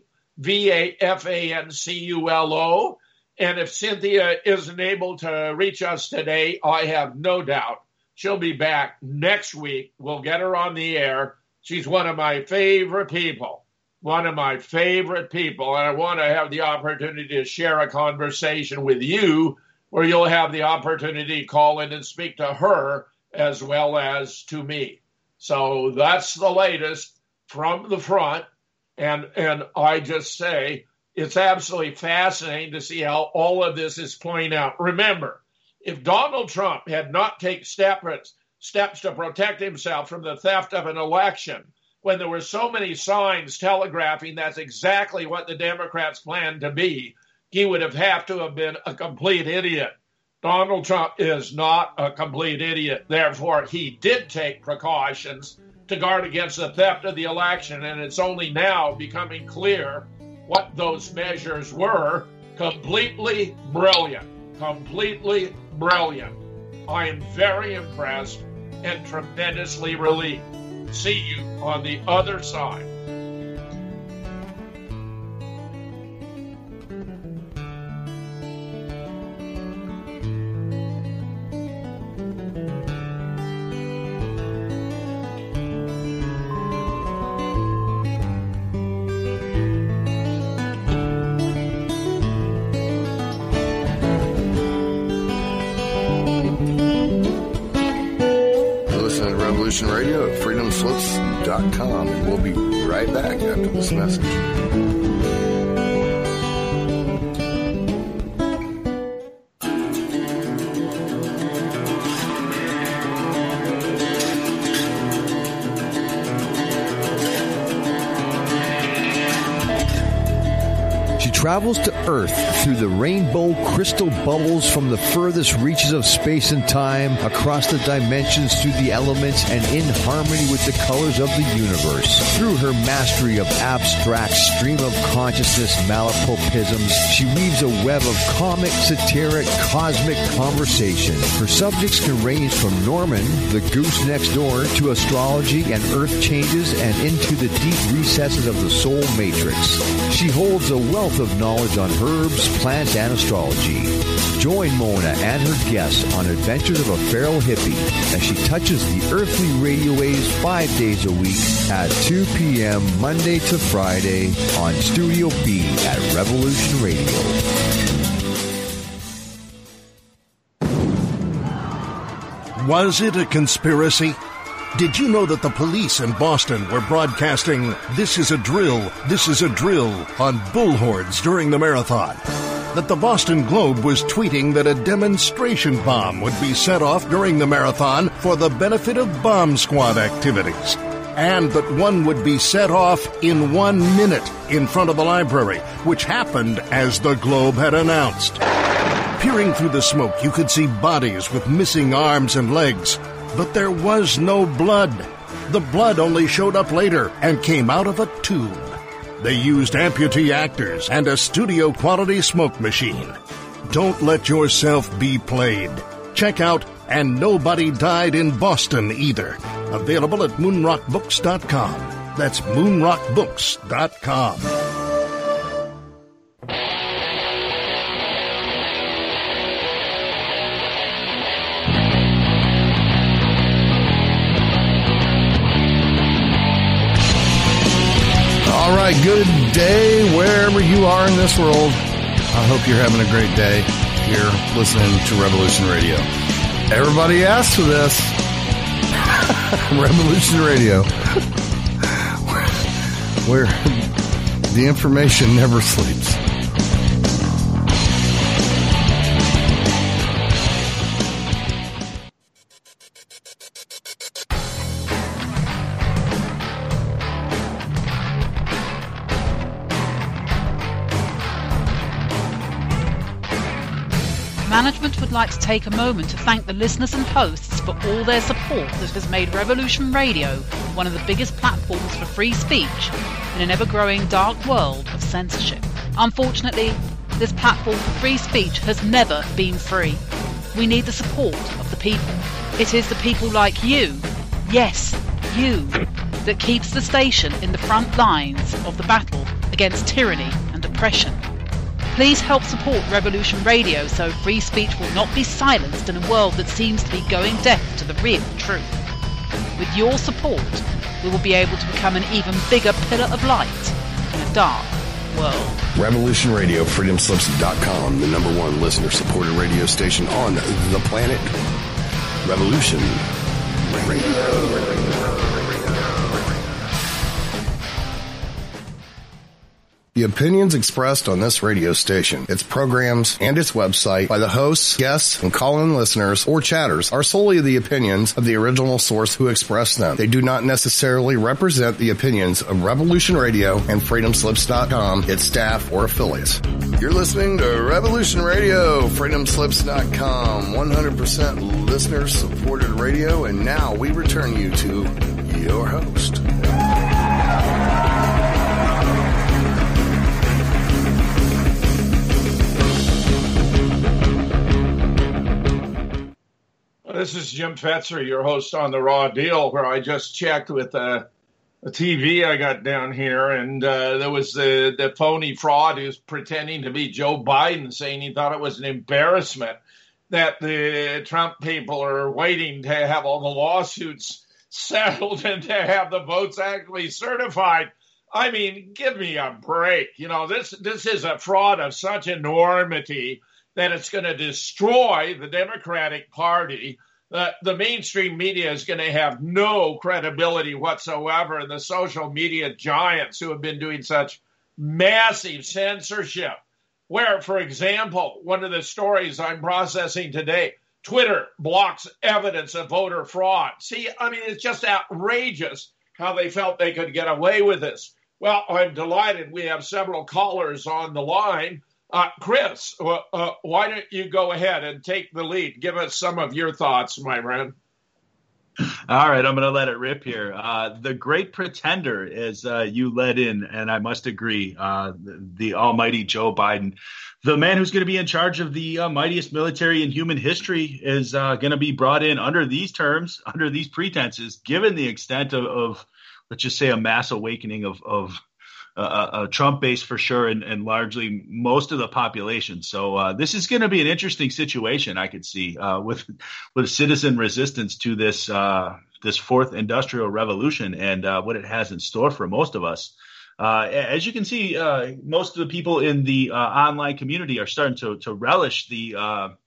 Vafanculo. And if Cynthia isn't able to reach us today, I have no doubt she'll be back next week. We'll get her on the air. She's one of my favorite people. And I want to have the opportunity to share a conversation with you where you'll have the opportunity to call in and speak to her as well as to me. So that's the latest from the front. And I just say it's absolutely fascinating to see how all of this is playing out. Remember, if Donald Trump had not taken steps to protect himself from the theft of an election, when there were so many signs telegraphing that's exactly what the Democrats planned to be, he would have to have been a complete idiot. Donald Trump is not a complete idiot. Therefore, he did take precautions to guard against the theft of the election, and it's only now becoming clear what those measures were. Completely brilliant. Completely brilliant. I am very impressed and tremendously relieved. See you on the other side. Radio at freedomslips.com. And we'll be right back after this message. Travels to Earth through the rainbow crystal bubbles from the furthest reaches of space and time, across the dimensions, through the elements, and in harmony with the colors of the universe. Through her mastery of abstract stream of consciousness malapropisms, she weaves a web of comic, satiric, cosmic conversation. Her subjects can range from Norman, the goose next door, to astrology and earth changes, and into the deep recesses of the soul matrix. She holds a wealth of knowledge on herbs, plants, and astrology. Join Mona and her guests on Adventures of a Feral Hippie as she touches the earthly radio waves 5 days a week at 2 p.m. Monday to Friday on Studio B at Revolution Radio. Was it a conspiracy? Did you know that the police in Boston were broadcasting "This is a drill, this is a drill" on bullhorns during the marathon? That the Boston Globe was tweeting that a demonstration bomb would be set off during the marathon for the benefit of bomb squad activities? And that one would be set off in 1 minute in front of the library, which happened as the Globe had announced. Peering through the smoke, you could see bodies with missing arms and legs. But there was no blood. The blood only showed up later and came out of a tube. They used amputee actors and a studio-quality smoke machine. Don't let yourself be played. Check out And Nobody Died in Boston Either. Available at moonrockbooks.com. That's moonrockbooks.com. All right, good day wherever you are in this world. I hope you're having a great day. here listening to Revolution Radio. Everybody asked for this. Revolution Radio. Where the information never sleeps. Management would like to take a moment to thank the listeners and hosts for all their support that has made Revolution Radio one of the biggest platforms for free speech in an ever-growing dark world of censorship. Unfortunately, this platform for free speech has never been free. We need the support of the people. It is the people like you, yes, you, that keeps the station in the front lines of the battle against tyranny and oppression. Please help support Revolution Radio so free speech will not be silenced in a world that seems to be going deaf to the real truth. With your support, we will be able to become an even bigger pillar of light in a dark world. Revolution Radio, freedomslips.com, the number one listener-supported radio station on the planet. Revolution Radio. The opinions expressed on this radio station, its programs, and its website by the hosts, guests, and call-in listeners or chatters are solely the opinions of the original source who expressed them. They do not necessarily represent the opinions of Revolution Radio and freedomslips.com, its staff, or affiliates. You're listening to Revolution Radio, freedomslips.com, 100% listener-supported radio, and now we return you to your host. This is Jim Fetzer, your host on The Raw Deal, where I just checked with a TV I got down here, and there was the phony fraud who's pretending to be Joe Biden, saying he thought it was an embarrassment that the Trump people are waiting to have all the lawsuits settled and to have the votes actually certified. I mean, give me a break. You know, this is a fraud of such enormity that it's going to destroy the Democratic Party. The mainstream media is going to have no credibility whatsoever. And the social media giants who have been doing such massive censorship, where, for example, one of the stories I'm processing today, Twitter blocks evidence of voter fraud. See, I mean, it's just outrageous how they felt they could get away with this. Well, I'm delighted we have several callers on the line. Chris, why don't you go ahead and take the lead? Give us some of your thoughts, my friend. All right, I'm going to let it rip here. The great pretender, as you led in, and I must agree, the almighty Joe Biden, the man who's going to be in charge of the mightiest military in human history, is going to be brought in under these terms, under these pretenses, given the extent of let's just say, a mass awakening of a Trump base for sure, and largely most of the population. So this is going to be an interesting situation, I could see, with citizen resistance to this fourth industrial revolution and what it has in store for most of us. As you can see, most of the people in the online community are starting to relish the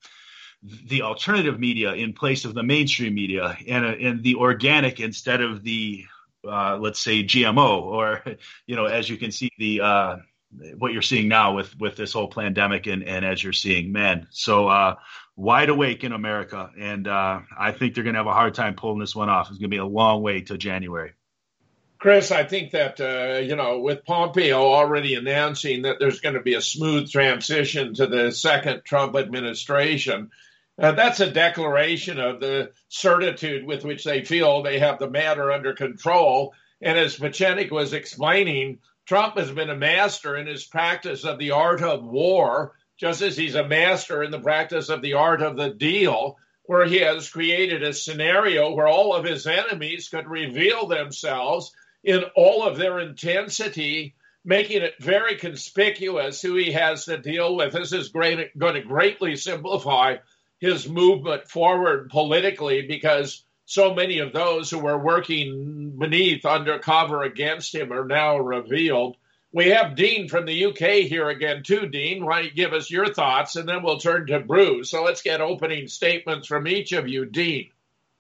alternative media in place of the mainstream media, and the organic instead of the let's say GMO, or, as you can see, what you're seeing now with this whole pandemic and as you're seeing, man. So wide awake in America. And I think they're going to have a hard time pulling this one off. It's going to be a long way to January. Chris, I think that, with Pompeo already announcing that there's going to be a smooth transition to the second Trump administration, that's a declaration of the certitude with which they feel they have the matter under control. And as Pachenik was explaining, Trump has been a master in his practice of the art of war, just as he's a master in the practice of the art of the deal, where he has created a scenario where all of his enemies could reveal themselves in all of their intensity, making it very conspicuous who he has to deal with. This is going to greatly simplify his movement forward politically, because so many of those who were working beneath, undercover against him are now revealed. We have Dean from the UK here again, too. Dean, why don't you give us your thoughts, and then we'll turn to Bruce. So let's get opening statements from each of you. Dean.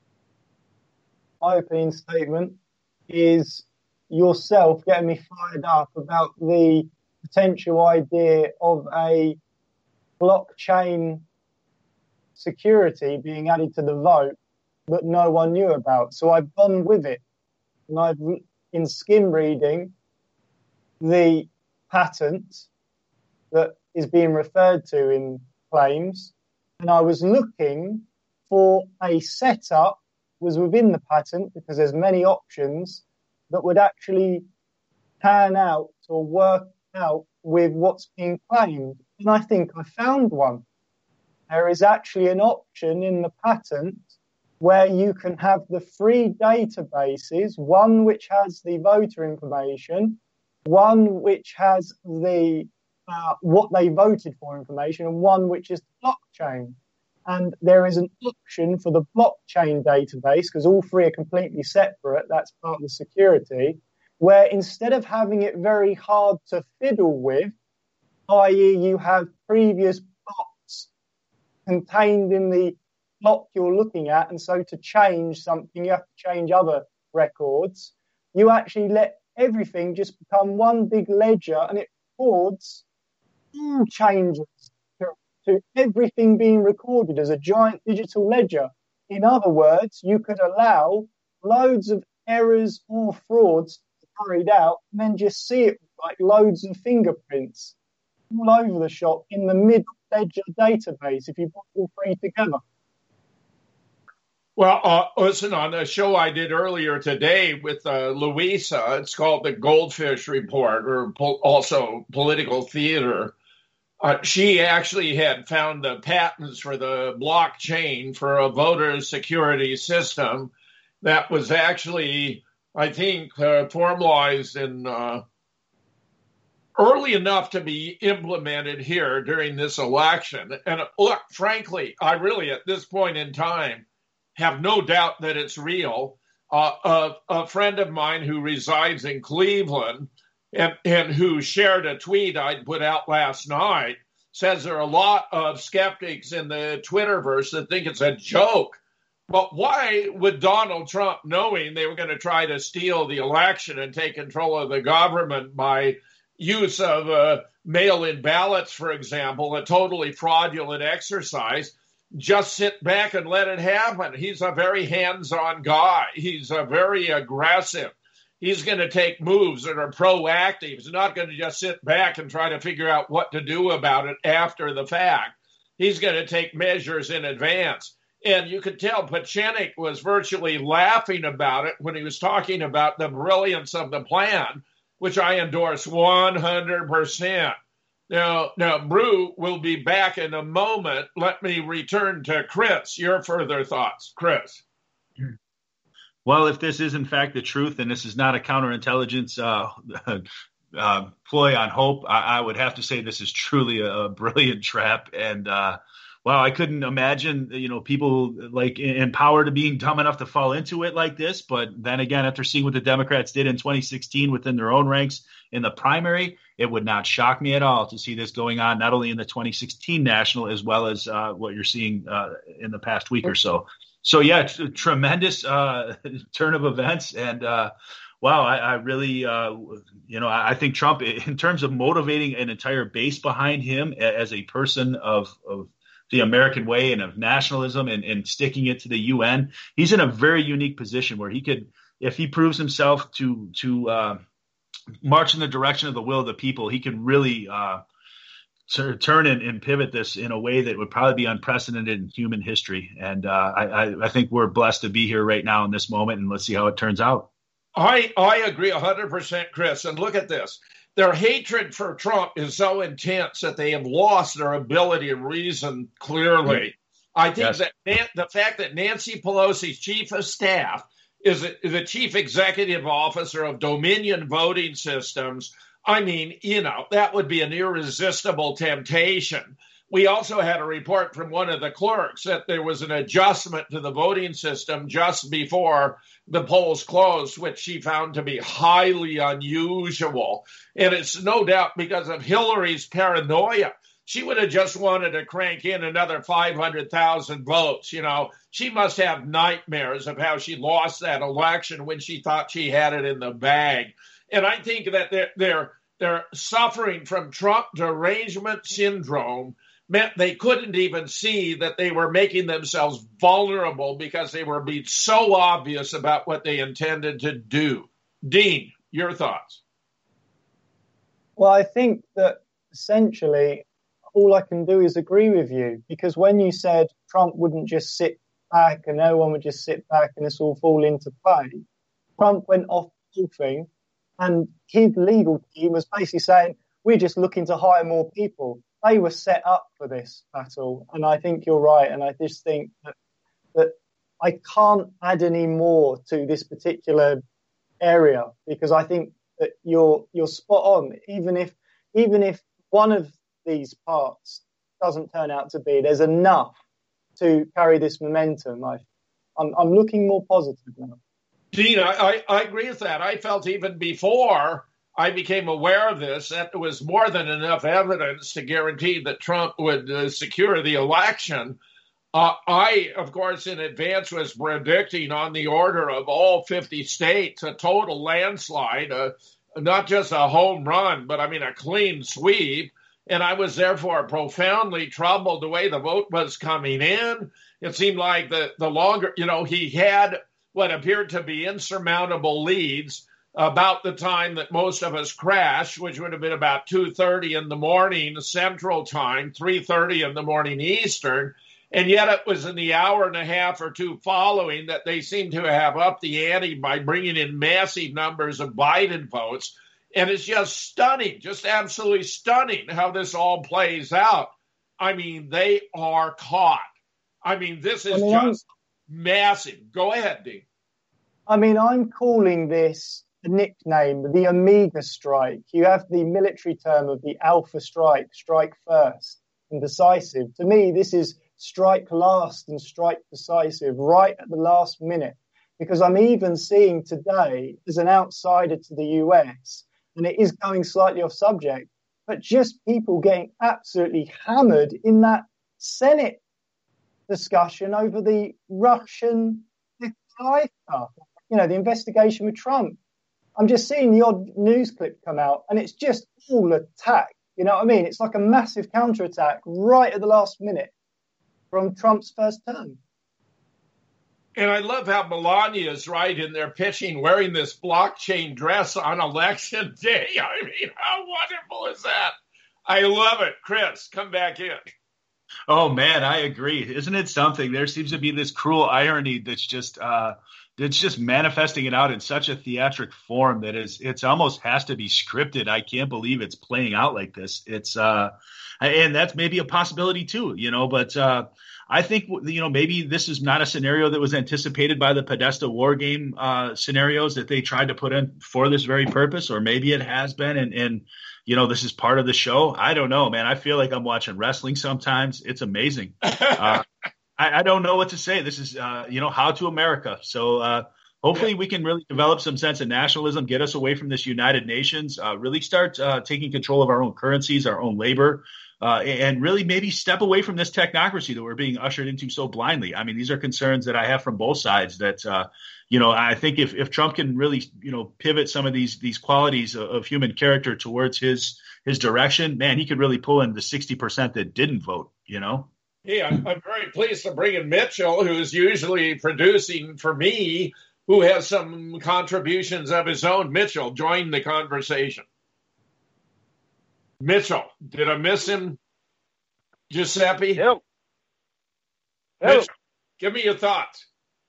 My opening statement is yourself getting me fired up about the potential idea of a blockchain security being added to the vote that no one knew about. So I've gone with it, and I've, in skim reading, the patent that is being referred to in claims, and I was looking for a setup was within the patent, because there's many options that would actually pan out or work out with what's being claimed. And I think I found one. There is actually an option in the patent where you can have the three databases, one which has the voter information, one which has the what they voted for information, and one which is the blockchain. And there is an option for the blockchain database, because all three are completely separate, that's part of the security, where instead of having it very hard to fiddle with, i.e. you have previous blocks contained in the block you're looking at, and so to change something, you have to change other records, you actually let everything just become one big ledger, and it records all changes to everything being recorded as a giant digital ledger. In other words, you could allow loads of errors or frauds carried out and then just see it like loads of fingerprints all over the shop in the middle ledger database if you put all three together. Well, listen, on the show I did earlier today with Louisa, it's called the Goldfish Report, or also Political Theater. She actually had found the patents for the blockchain for a voter security system that was actually, I think, formalized in early enough to be implemented here during this election. And look, frankly, I really, at this point in time, have no doubt that it's real. A friend of mine who resides in Cleveland and who shared a tweet I put out last night says there are a lot of skeptics in the Twitterverse that think it's a joke. But why would Donald Trump, knowing they were going to try to steal the election and take control of the government by use of mail-in ballots, for example, a totally fraudulent exercise, just sit back and let it happen? He's a very hands-on guy. He's a very aggressive. He's going to take moves that are proactive. He's not going to just sit back and try to figure out what to do about it after the fact. He's going to take measures in advance. And you could tell Pachenik was virtually laughing about it when he was talking about the brilliance of the plan, which I endorse 100%. Now, Brew will be back in a moment. Let me return to Chris. Your further thoughts, Chris. Well, if this is in fact the truth, and this is not a counterintelligence ploy on hope, I would have to say this is truly a brilliant trap. And wow, I couldn't imagine, people like in power to being dumb enough to fall into it like this. But then again, after seeing what the Democrats did in 2016 within their own ranks in the primary, it would not shock me at all to see this going on, not only in the 2016 national, as well as what you're seeing in the past week or so. So, yeah, tremendous turn of events. And wow, I really, I think Trump, in terms of motivating an entire base behind him as a person of the American way and of nationalism and sticking it to the UN, he's in a very unique position where he could, if he proves himself to march in the direction of the will of the people, he can really turn and pivot this in a way that would probably be unprecedented in human history. And I think we're blessed to be here right now in this moment, and let's see how it turns out. I agree 100%, Chris. And look at this. Their hatred for Trump is so intense that they have lost their ability to reason clearly. I think that the fact that Nancy Pelosi's chief of staff is the chief executive officer of Dominion Voting Systems, I mean, that would be an irresistible temptation. we also had a report from one of the clerks that there was an adjustment to the voting system just before the polls closed, which she found to be highly unusual. And it's no doubt because of Hillary's paranoia. She would have just wanted to crank in another 500,000 votes. You know, she must have nightmares of how she lost that election when she thought she had it in the bag. And I think that they're suffering from Trump derangement syndrome. Meant they couldn't even see that they were making themselves vulnerable because they were being so obvious about what they intended to do. Dean, your thoughts? Well, I think that essentially all I can do is agree with you, because when you said Trump wouldn't just sit back and no one would just sit back and this all fall into play, Trump went off the whole thing and his legal team was basically saying, we're just looking to hire more people. They were set up for this battle, and I think you're right. And I just think that I can't add any more to this particular area, because I think that you're spot on. Even if one of these parts doesn't turn out to be, there's enough to carry this momentum. I'm looking more positive now. Dean, I agree with that. I felt even before I became aware of this, that there was more than enough evidence to guarantee that Trump would secure the election. I, of course, in advance was predicting on the order of all 50 states a total landslide, not just a home run, but I mean a clean sweep. And I was therefore profoundly troubled the way the vote was coming in. It seemed like the longer, he had what appeared to be insurmountable leads about the time that most of us crashed, which would have been about 2:30 in the morning Central Time, 3:30 in the morning Eastern. And yet it was in the hour and a half or two following that they seemed to have upped the ante by bringing in massive numbers of Biden votes. And it's just stunning, just absolutely stunning how this all plays out. I mean, they are caught. I mean, this is just massive. Go ahead, Dean. I mean, I'm calling this a nickname, the Omega Strike. You have the military term of the Alpha Strike, strike first and decisive. To me, this is strike last and strike decisive right at the last minute, because I'm even seeing today, as an outsider to the US, and it is going slightly off subject, but just people getting absolutely hammered in that Senate discussion over the Russian FBI stuff, the investigation with Trump. I'm just seeing the odd news clip come out, and it's just all attack. You know what I mean? It's like a massive counterattack right at the last minute from Trump's first term. And I love how Melania is right in their pitching, wearing this blockchain dress on election day. I mean, how wonderful is that? I love it. Chris, come back in. Oh, man, I agree. Isn't it something? There seems to be this cruel irony that's just manifesting it out in such a theatric form that it's almost has to be scripted. I can't believe it's playing out like this. It's and that's maybe a possibility too, but I think, maybe this is not a scenario that was anticipated by the Podesta war game scenarios that they tried to put in for this very purpose, or maybe it has been. And this is part of the show. I don't know, man. I feel like I'm watching wrestling sometimes. It's amazing. I don't know what to say. This is, how to America. So hopefully we can really develop some sense of nationalism, get us away from this United Nations, really start taking control of our own currencies, our own labor, and really maybe step away from this technocracy that we're being ushered into so blindly. I mean, these are concerns that I have from both sides that, I think if Trump can really, pivot some of these qualities of human character towards his direction, man, he could really pull in the 60% that didn't vote, Yeah, I'm very pleased to bring in Mitchell, who's usually producing for me, who has some contributions of his own. Mitchell, join the conversation. Mitchell, did I miss him? Giuseppe? Hello. Mitchell, give me your thoughts.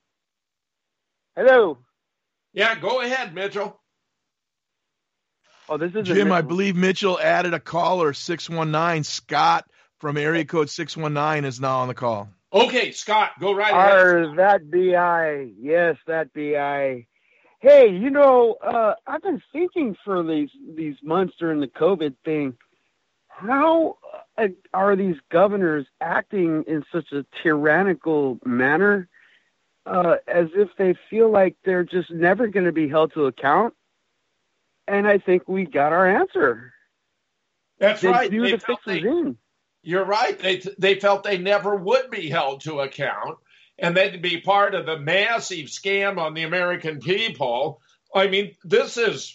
Hello. Yeah, go ahead, Mitchell. Oh, this is Jim. I believe Mitchell added a caller, 619. Scott from area code 619 is now on the call. Okay, Scott, go right ahead. That BI. Yes, that BI. Hey, I've been thinking for these months during the COVID thing, how are these governors acting in such a tyrannical manner, as if they feel like they're just never going to be held to account? And I think we got our answer. That's right. You're right. They felt they never would be held to account, and they'd be part of the massive scam on the American people. I mean, this is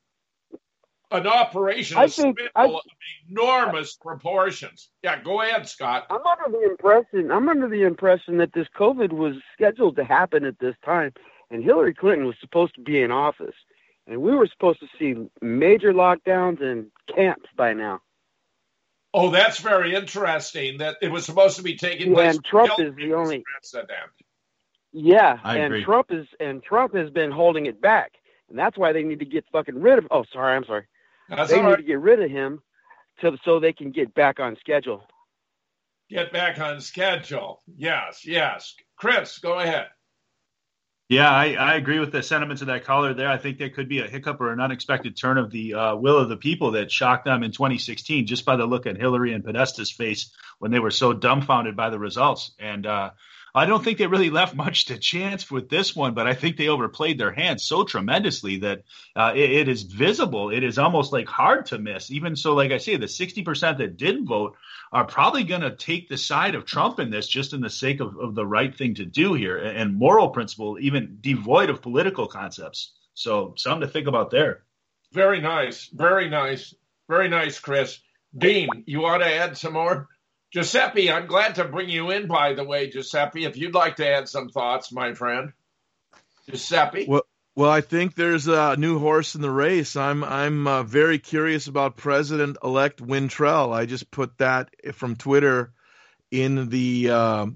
an operation of enormous proportions. Yeah, go ahead, Scott. I'm under the impression that this COVID was scheduled to happen at this time, and Hillary Clinton was supposed to be in office, and we were supposed to see major lockdowns and camps by now. Oh, that's very interesting. That it was supposed to be taking place. And Trump is the only president. Yeah, I agree. Trump has been holding it back, and that's why they need to get fucking rid of. Oh, sorry, I'm sorry. They need to get rid of him so they can get back on schedule. Get back on schedule. Yes. Chris, go ahead. Yeah, I agree with the sentiments of that caller there. I think there could be a hiccup or an unexpected turn of the will of the people that shocked them in 2016 just by the look at Hillary and Podesta's face when they were so dumbfounded by the results. And I don't think they really left much to chance with this one, but I think they overplayed their hands so tremendously that it is visible. It is almost like hard to miss. Even so, like I say, the 60% that did vote are probably going to take the side of Trump in this just in the sake of the right thing to do here and moral principle, even devoid of political concepts. So something to think about there. Very nice. Very nice. Very nice, Chris. Dean, you want to add some more? Giuseppe, I'm glad to bring you in, by the way, Giuseppe, if you'd like to add some thoughts, my friend. Giuseppe? Well, I think there's a new horse in the race. I'm very curious about President-elect Wintrell. I just put that from Twitter in the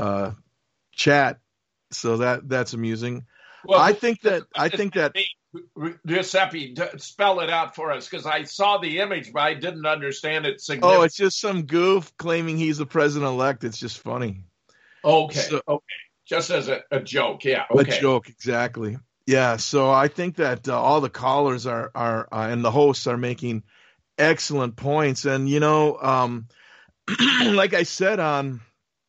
chat, so that's amusing. Well, I think that Giuseppe, spell it out for us, because I saw the image, but I didn't understand its significance. Oh, it's just some goof claiming he's the president-elect. It's just funny. Okay, just as a joke, yeah. Okay. A joke, exactly. Yeah, so I think that all the callers are and the hosts are making excellent points. And, like I said on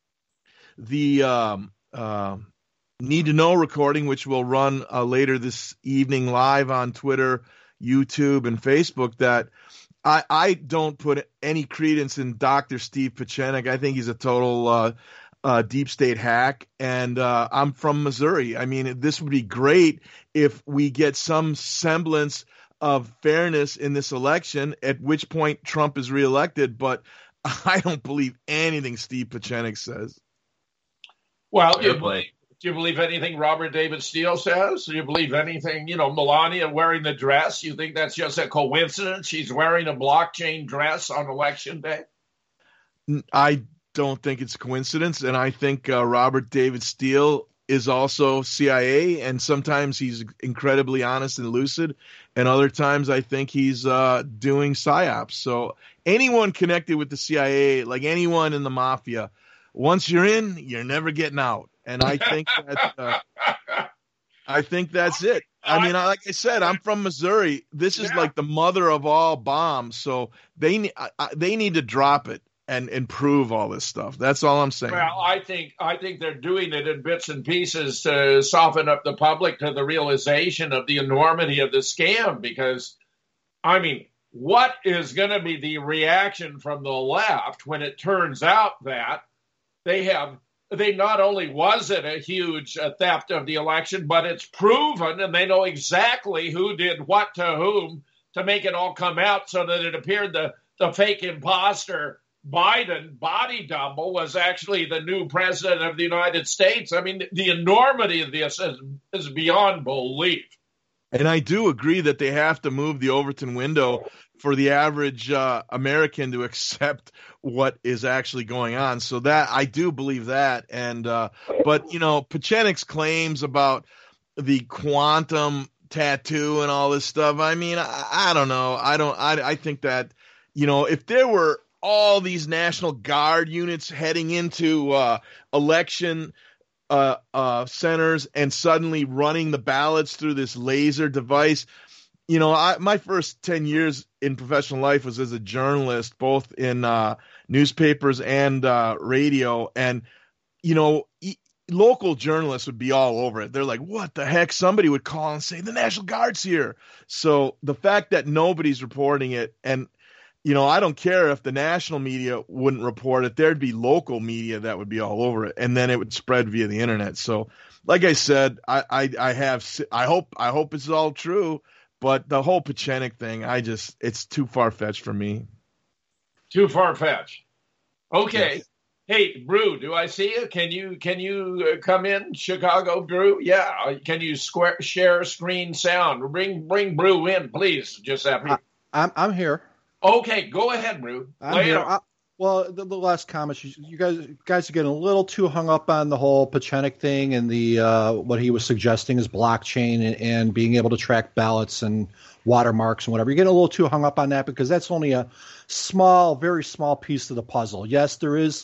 the Need to Know recording, which will run later this evening live on Twitter, YouTube, and Facebook, that I don't put any credence in Dr. Steve Pieczenik. I think he's a total deep state hack, and I'm from Missouri. I mean, this would be great if we get some semblance of fairness in this election, at which point Trump is reelected, but I don't believe anything Steve Pieczenik says. Well, do you believe anything Robert David Steele says? Do you believe anything, Melania wearing the dress? You think that's just a coincidence? She's wearing a blockchain dress on Election Day? I don't think it's coincidence, and I think Robert David Steele is also CIA, and sometimes he's incredibly honest and lucid, and other times I think he's doing psyops. So anyone connected with the CIA, like anyone in the mafia, once you're in, you're never getting out. And I think that's it. I mean, like I said, I'm from Missouri. This is like the mother of all bombs. So they need to drop it and prove all this stuff. That's all I'm saying. Well, I think they're doing it in bits and pieces to soften up the public to the realization of the enormity of the scam. Because, I mean, what is going to be the reaction from the left when it turns out that they not only was it a huge theft of the election, but it's proven, and they know exactly who did what to whom to make it all come out, so that it appeared the fake imposter Biden body double was actually the new president of the United States. I mean, the enormity of this is beyond belief. And I do agree that they have to move the Overton window for the average American to accept what is actually going on. So that I do believe that. And but Pieczenik's claims about the quantum tattoo and all this stuff. I mean, I don't know. I think that if there were all these National Guard units heading into election centers and suddenly running the ballots through this laser device, you know, my first 10 years in professional life was as a journalist, both in newspapers and radio. And, you know, local journalists would be all over it. They're like, what the heck? Somebody would call and say, the National Guard's here. So the fact that nobody's reporting it, and, you know, I don't care if the national media wouldn't report it. There'd be local media that would be all over it, and then it would spread via the internet. So, like I said, I hope it's all true. But the whole Pechenik thing, it's too far-fetched for me. Too far-fetched. Okay. Yes. Hey, Brew, do I see you? Can you come in, Chicago Brew? Yeah. Can you share screen sound? Bring Brew in, please, Giuseppe. I'm here. Okay, go ahead, Brew. I'm here. Well, the last comments, you guys are getting a little too hung up on the whole Pechenik thing and the what he was suggesting is blockchain and being able to track ballots and watermarks and whatever. You're getting a little too hung up on that because that's only a very small piece of the puzzle. Yes, there's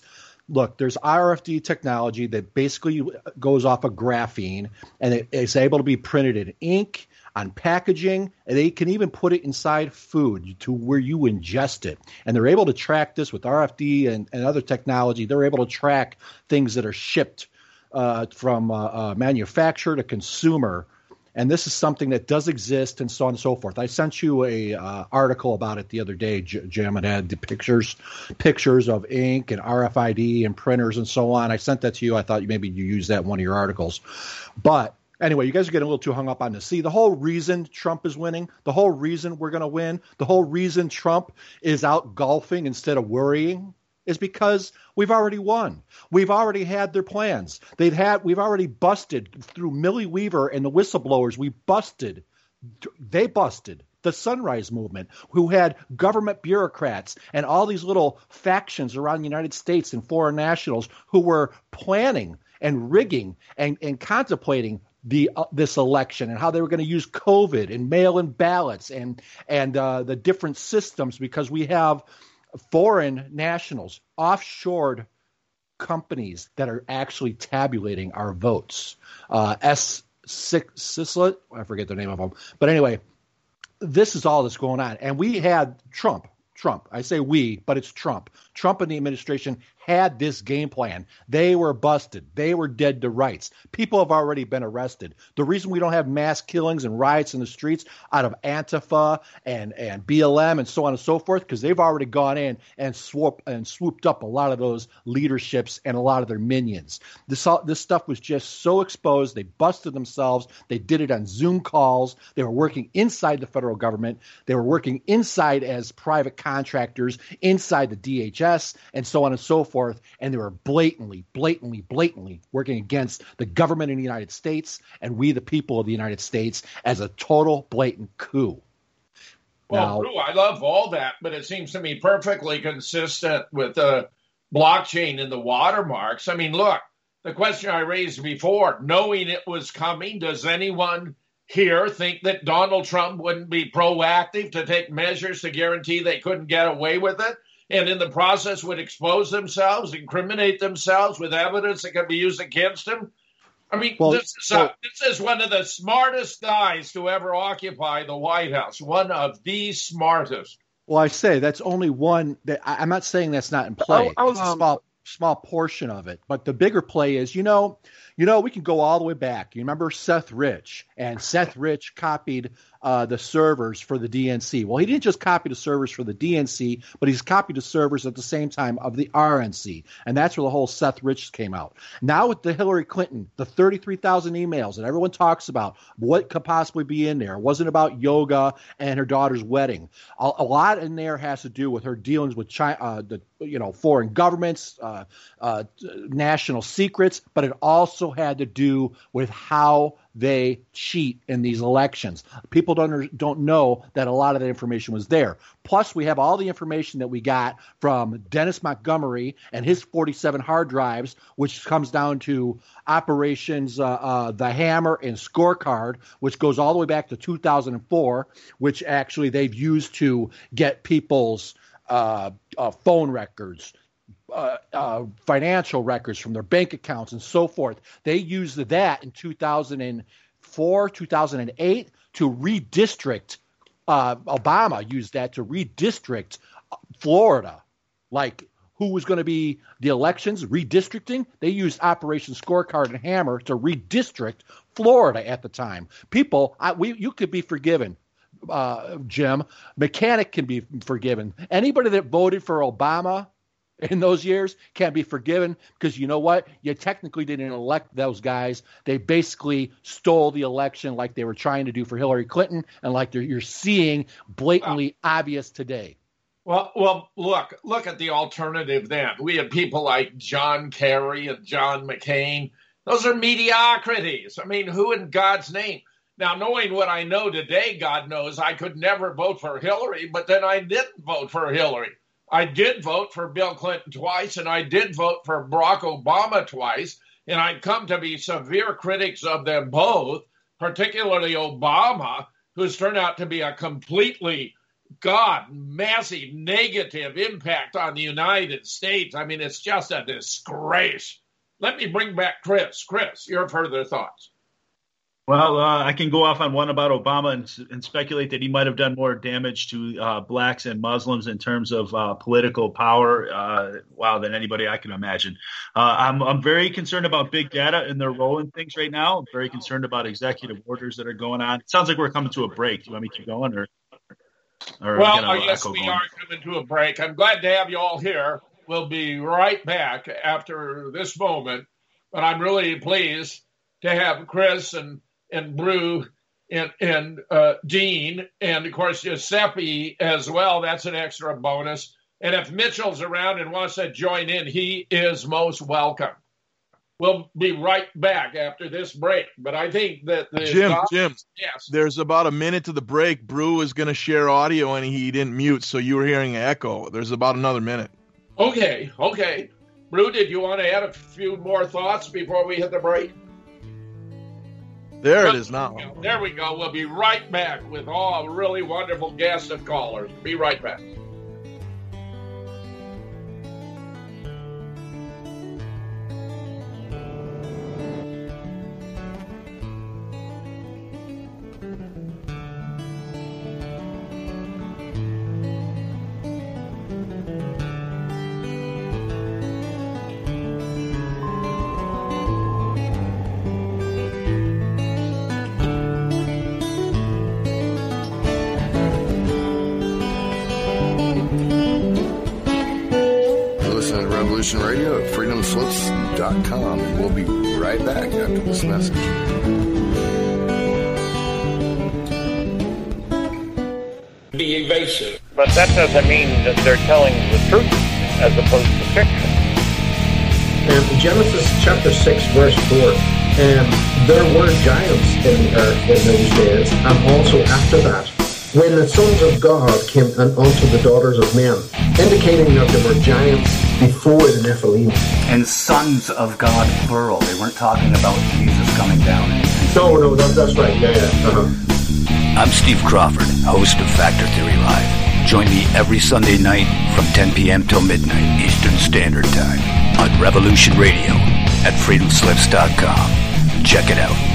RFID technology that basically goes off of graphene, and it is able to be printed in ink, on packaging, and they can even put it inside food to where you ingest it. And they're able to track this with RFID and other technology. They're able to track things that are shipped from manufacturer to consumer. And this is something that does exist, and so on and so forth. I sent you a article about it the other day, Jim. It had the pictures of ink and RFID and printers and so on. I sent that to you. I thought maybe you used that in one of your articles. But anyway, you guys are getting a little too hung up on this. See, the whole reason Trump is winning, the whole reason we're going to win, the whole reason Trump is out golfing instead of worrying is because we've already won. We've already had their plans. We've already busted through Millie Weaver and the whistleblowers. They busted the Sunrise Movement, who had government bureaucrats and all these little factions around the United States and foreign nationals who were planning and rigging and contemplating this election and how they were going to use COVID and mail-in ballots and the different systems, because we have foreign nationals, offshored companies that are actually tabulating our votes. Sislet, I forget the name of them, but anyway, this is all that's going on, and we had Trump. I say we, but it's Trump. Trump and the administration had this game plan. They were busted. They were dead to rights. People have already been arrested. The reason we don't have mass killings and riots in the streets out of Antifa and BLM and so on and so forth, because they've already gone in and swooped up a lot of those leaderships and a lot of their minions. This stuff was just so exposed. They busted themselves. They did it on Zoom calls. They were working inside the federal government. They were working inside as private contractors inside the DHS and so on and so forth, and they were blatantly working against the government in the United States and we the people of the United States as a total blatant coup. Well, Drew, I love all that, but it seems to me perfectly consistent with the blockchain and the watermarks. I mean, look, the question I raised before, knowing it was coming, does anyone here think that Donald Trump wouldn't be proactive to take measures to guarantee they couldn't get away with it, and in the process would expose themselves, incriminate themselves with evidence that could be used against him? I mean, this is one of the smartest guys to ever occupy the White House, one of the smartest. Well, I say that's only one. I'm not saying that's not in play. It's a small portion of it, but the bigger play is, we can go all the way back. You remember Seth Rich, and Seth Rich copied the servers for the DNC. Well, he didn't just copy the servers for the DNC, but he's copied the servers at the same time of the RNC, and that's where the whole Seth Rich came out. Now with the Hillary Clinton, the 33,000 emails that everyone talks about, what could possibly be in there? It wasn't about yoga and her daughter's wedding. A lot in there has to do with her dealings with China, foreign governments, national secrets, but it also had to do with how they cheat in these elections. People don't know that a lot of that information was there. Plus, we have all the information that we got from Dennis Montgomery and his 47 hard drives, which comes down to operations The Hammer and Scorecard, which goes all the way back to 2004, which actually they've used to get people's phone records, financial records from their bank accounts and so forth. They used that in 2004, 2008 to redistrict Obama used that to redistrict Florida, like who was going to be the elections, redistricting. They used Operation Scorecard and Hammer to redistrict Florida at the time. People, you could be forgiven, Jim. Mechanic can be forgiven. Anybody that voted for Obama in those years can be forgiven because you know what? You technically didn't elect those guys. They basically stole the election like they were trying to do for Hillary Clinton and like you're seeing blatantly obvious today. Well, look at the alternative then. We had people like John Kerry and John McCain. Those are mediocrities. I mean, who in God's name? Now, knowing what I know today, God knows I could never vote for Hillary, but then I didn't vote for Hillary. I did vote for Bill Clinton twice, and I did vote for Barack Obama twice, and I'd come to be severe critics of them both, particularly Obama, who's turned out to be a completely massive negative impact on the United States. I mean, it's just a disgrace. Let me bring back Chris. Chris, your further thoughts. Well, I can go off on one about Obama and speculate that he might have done more damage to blacks and Muslims in terms of political power, than anybody I can imagine. I'm very concerned about big data and their role in things right now. I'm very concerned about executive orders that are going on. It sounds like we're coming to a break. Do you want me to keep going? Yes, we are coming to a break. I'm glad to have you all here. We'll be right back after this moment. But I'm really pleased to have Chris and Brew and Dean and, of course, Giuseppe as well. That's an extra bonus. And if Mitchell's around and wants to join in, he is most welcome. We'll be right back after this break. But I think that Jim, yes. There's about a minute to the break. Brew is going to share audio, and he didn't mute, so you were hearing an echo. There's about another minute. Okay. Brew, did you want to add a few more thoughts before we hit the break? There it is now. There we go. We'll be right back with all really wonderful guests and callers. Be right back. Radio at freedomslips.com, and we'll be right back after this message. Be evasive. But that doesn't mean that they're telling the truth as opposed to fiction. And in Genesis chapter 6, verse 4, there were giants in the earth in those days, and also after that, when the sons of God came unto the daughters of men, indicating that there were giants before the Nephilim. And sons of God, plural. They weren't talking about Jesus coming down. No, that's right. Yeah. Uh-huh. I'm Steve Crawford, host of Factor Theory Live. Join me every Sunday night from 10 p.m. till midnight Eastern Standard Time on Revolution Radio at freedomslips.com. Check it out.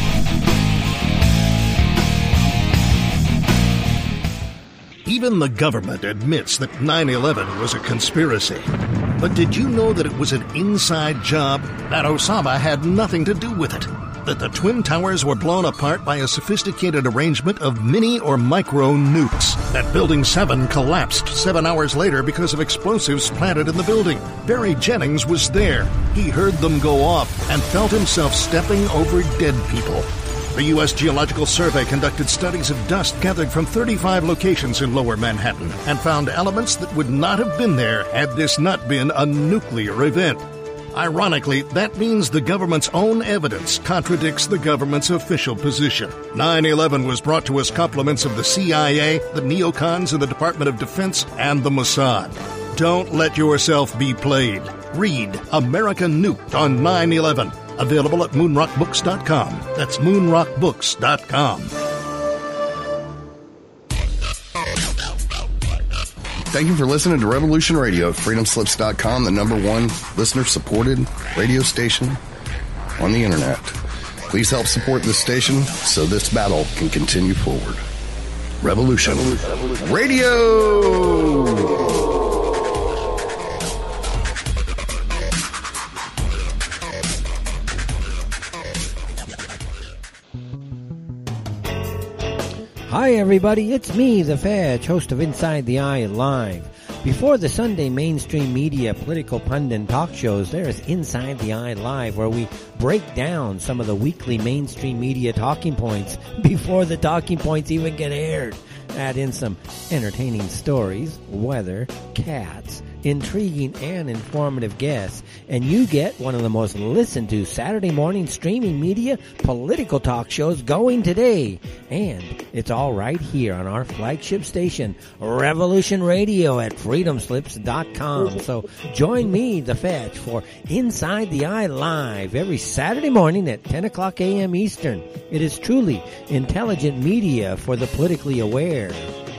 Even the government admits that 9/11 was a conspiracy. But did you know that it was an inside job? That Osama had nothing to do with it? That the Twin Towers were blown apart by a sophisticated arrangement of mini or micro nukes? That Building 7 collapsed 7 hours later because of explosives planted in the building? Barry Jennings was there. He heard them go off and felt himself stepping over dead people. The U.S. Geological Survey conducted studies of dust gathered from 35 locations in Lower Manhattan and found elements that would not have been there had this not been a nuclear event. Ironically, that means the government's own evidence contradicts the government's official position. 9/11 was brought to us compliments of the CIA, the neocons in the Department of Defense, and the Mossad. Don't let yourself be played. Read America Nuked on 9/11. Available at moonrockbooks.com. That's moonrockbooks.com. Thank you for listening to Revolution Radio at freedomslips.com, the #1 listener-supported radio station on the internet. Please help support this station so this battle can continue forward. Revolution Radio. Hi, everybody. It's me, the Fetch, host of Inside the Eye Live. Before the Sunday mainstream media political pundit talk shows, there is Inside the Eye Live, where we break down some of the weekly mainstream media talking points before the talking points even get aired. Add in some entertaining stories, weather, cats, intriguing and informative guests, and you get one of the most listened to Saturday morning streaming media political talk shows going today. And it's all right here on our flagship station, Revolution Radio at freedomslips.com. So join me, The Fetch, for Inside the Eye Live every Saturday morning at 10 o'clock a.m. Eastern. It is truly intelligent media for the politically aware.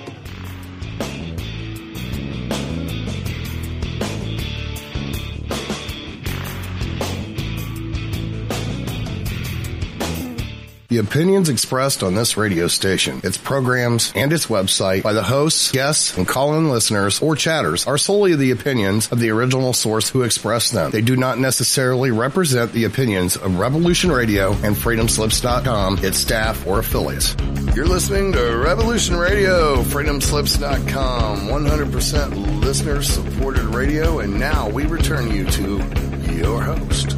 The opinions expressed on this radio station, its programs, and its website by the hosts, guests, and call-in listeners or chatters are solely the opinions of the original source who expressed them. They do not necessarily represent the opinions of Revolution Radio and freedomslips.com, its staff, or affiliates. You're listening to Revolution Radio, freedomslips.com, 100% listener-supported radio, and now we return you to your host.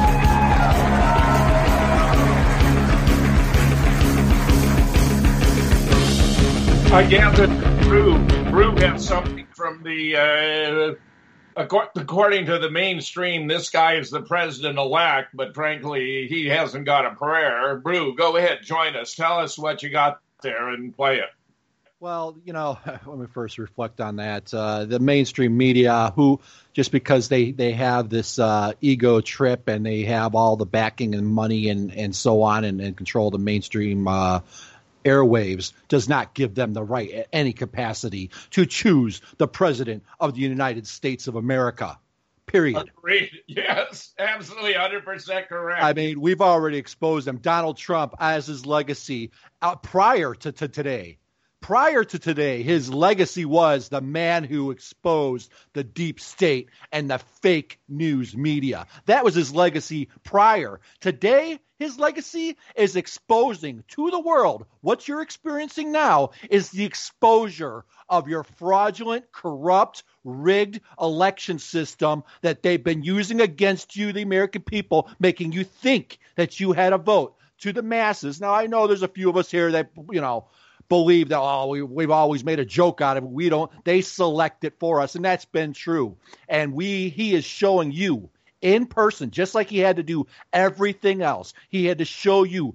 I gather Brew has something from the, according to the mainstream, this guy is the president-elect, but frankly, he hasn't got a prayer. Brew, go ahead, join us. Tell us what you got there and play it. Well, you know, let me first reflect on that. The mainstream media, who just because they have this ego trip and they have all the backing and money and so on and control the mainstream airwaves, does not give them the right at any capacity to choose the president of the United States of America. Period. Agreed. Yes, absolutely 100% correct. I mean, we've already exposed him. Donald Trump, as his legacy, prior to today. Prior to today, his legacy was the man who exposed the deep state and the fake news media. That was his legacy prior. Today, his legacy is exposing to the world what you're experiencing now is the exposure of your fraudulent, corrupt, rigged election system that they've been using against you, the American people, making you think that you had a vote to the masses. Now, I know there's a few of us here that, you know, believe that, we've always made a joke out of it. We don't. They select it for us, and that's been true. And he is showing you in person, just like he had to do everything else. He had to show you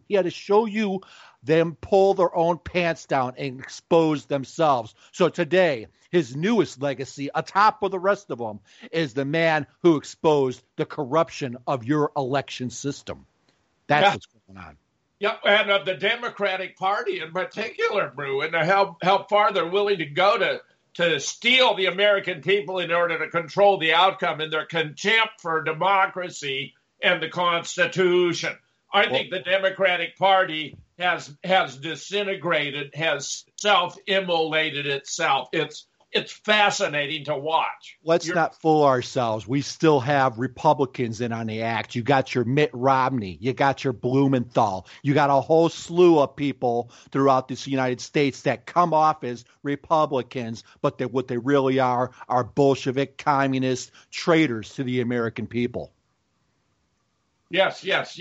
them pull their own pants down and expose themselves. So today, his newest legacy, atop of the rest of them, is the man who exposed the corruption of your election system. That's what's going on. Yeah, and of the Democratic Party in particular, Brew, and how far they're willing to go to steal the American people in order to control the outcome in their contempt for democracy and the Constitution. I think the Democratic Party has disintegrated, has self-immolated itself. It's fascinating to watch. Let's not fool ourselves. We still have Republicans in on the act. You got your Mitt Romney. You got your Blumenthal. You got a whole slew of people throughout this United States that come off as Republicans, but what they really are Bolshevik, communist traitors to the American people. Yes.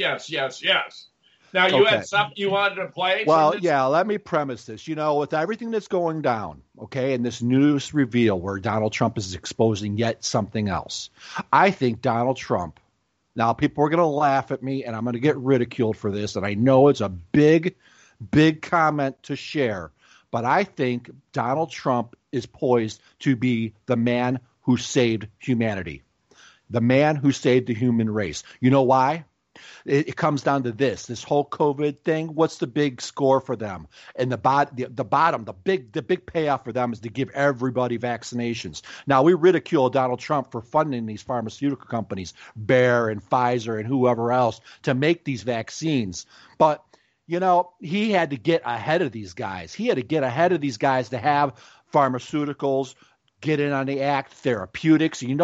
Now, you had something you wanted to play? Well, yeah, let me premise this. You know, with everything that's going down, okay, and this news reveal where Donald Trump is exposing yet something else, I think Donald Trump, now people are going to laugh at me and I'm going to get ridiculed for this, and I know it's a big, big comment to share, but I think Donald Trump is poised to be the man who saved humanity, the man who saved the human race. You know why? It comes down to this whole COVID thing. What's the big score for them? And the big payoff for them is to give everybody vaccinations. Now, we ridicule Donald Trump for funding these pharmaceutical companies, Bayer and Pfizer and whoever else, to make these vaccines. But he had to get ahead of these guys. He had to get ahead of these guys to have pharmaceuticals, get in on the act, therapeutics. He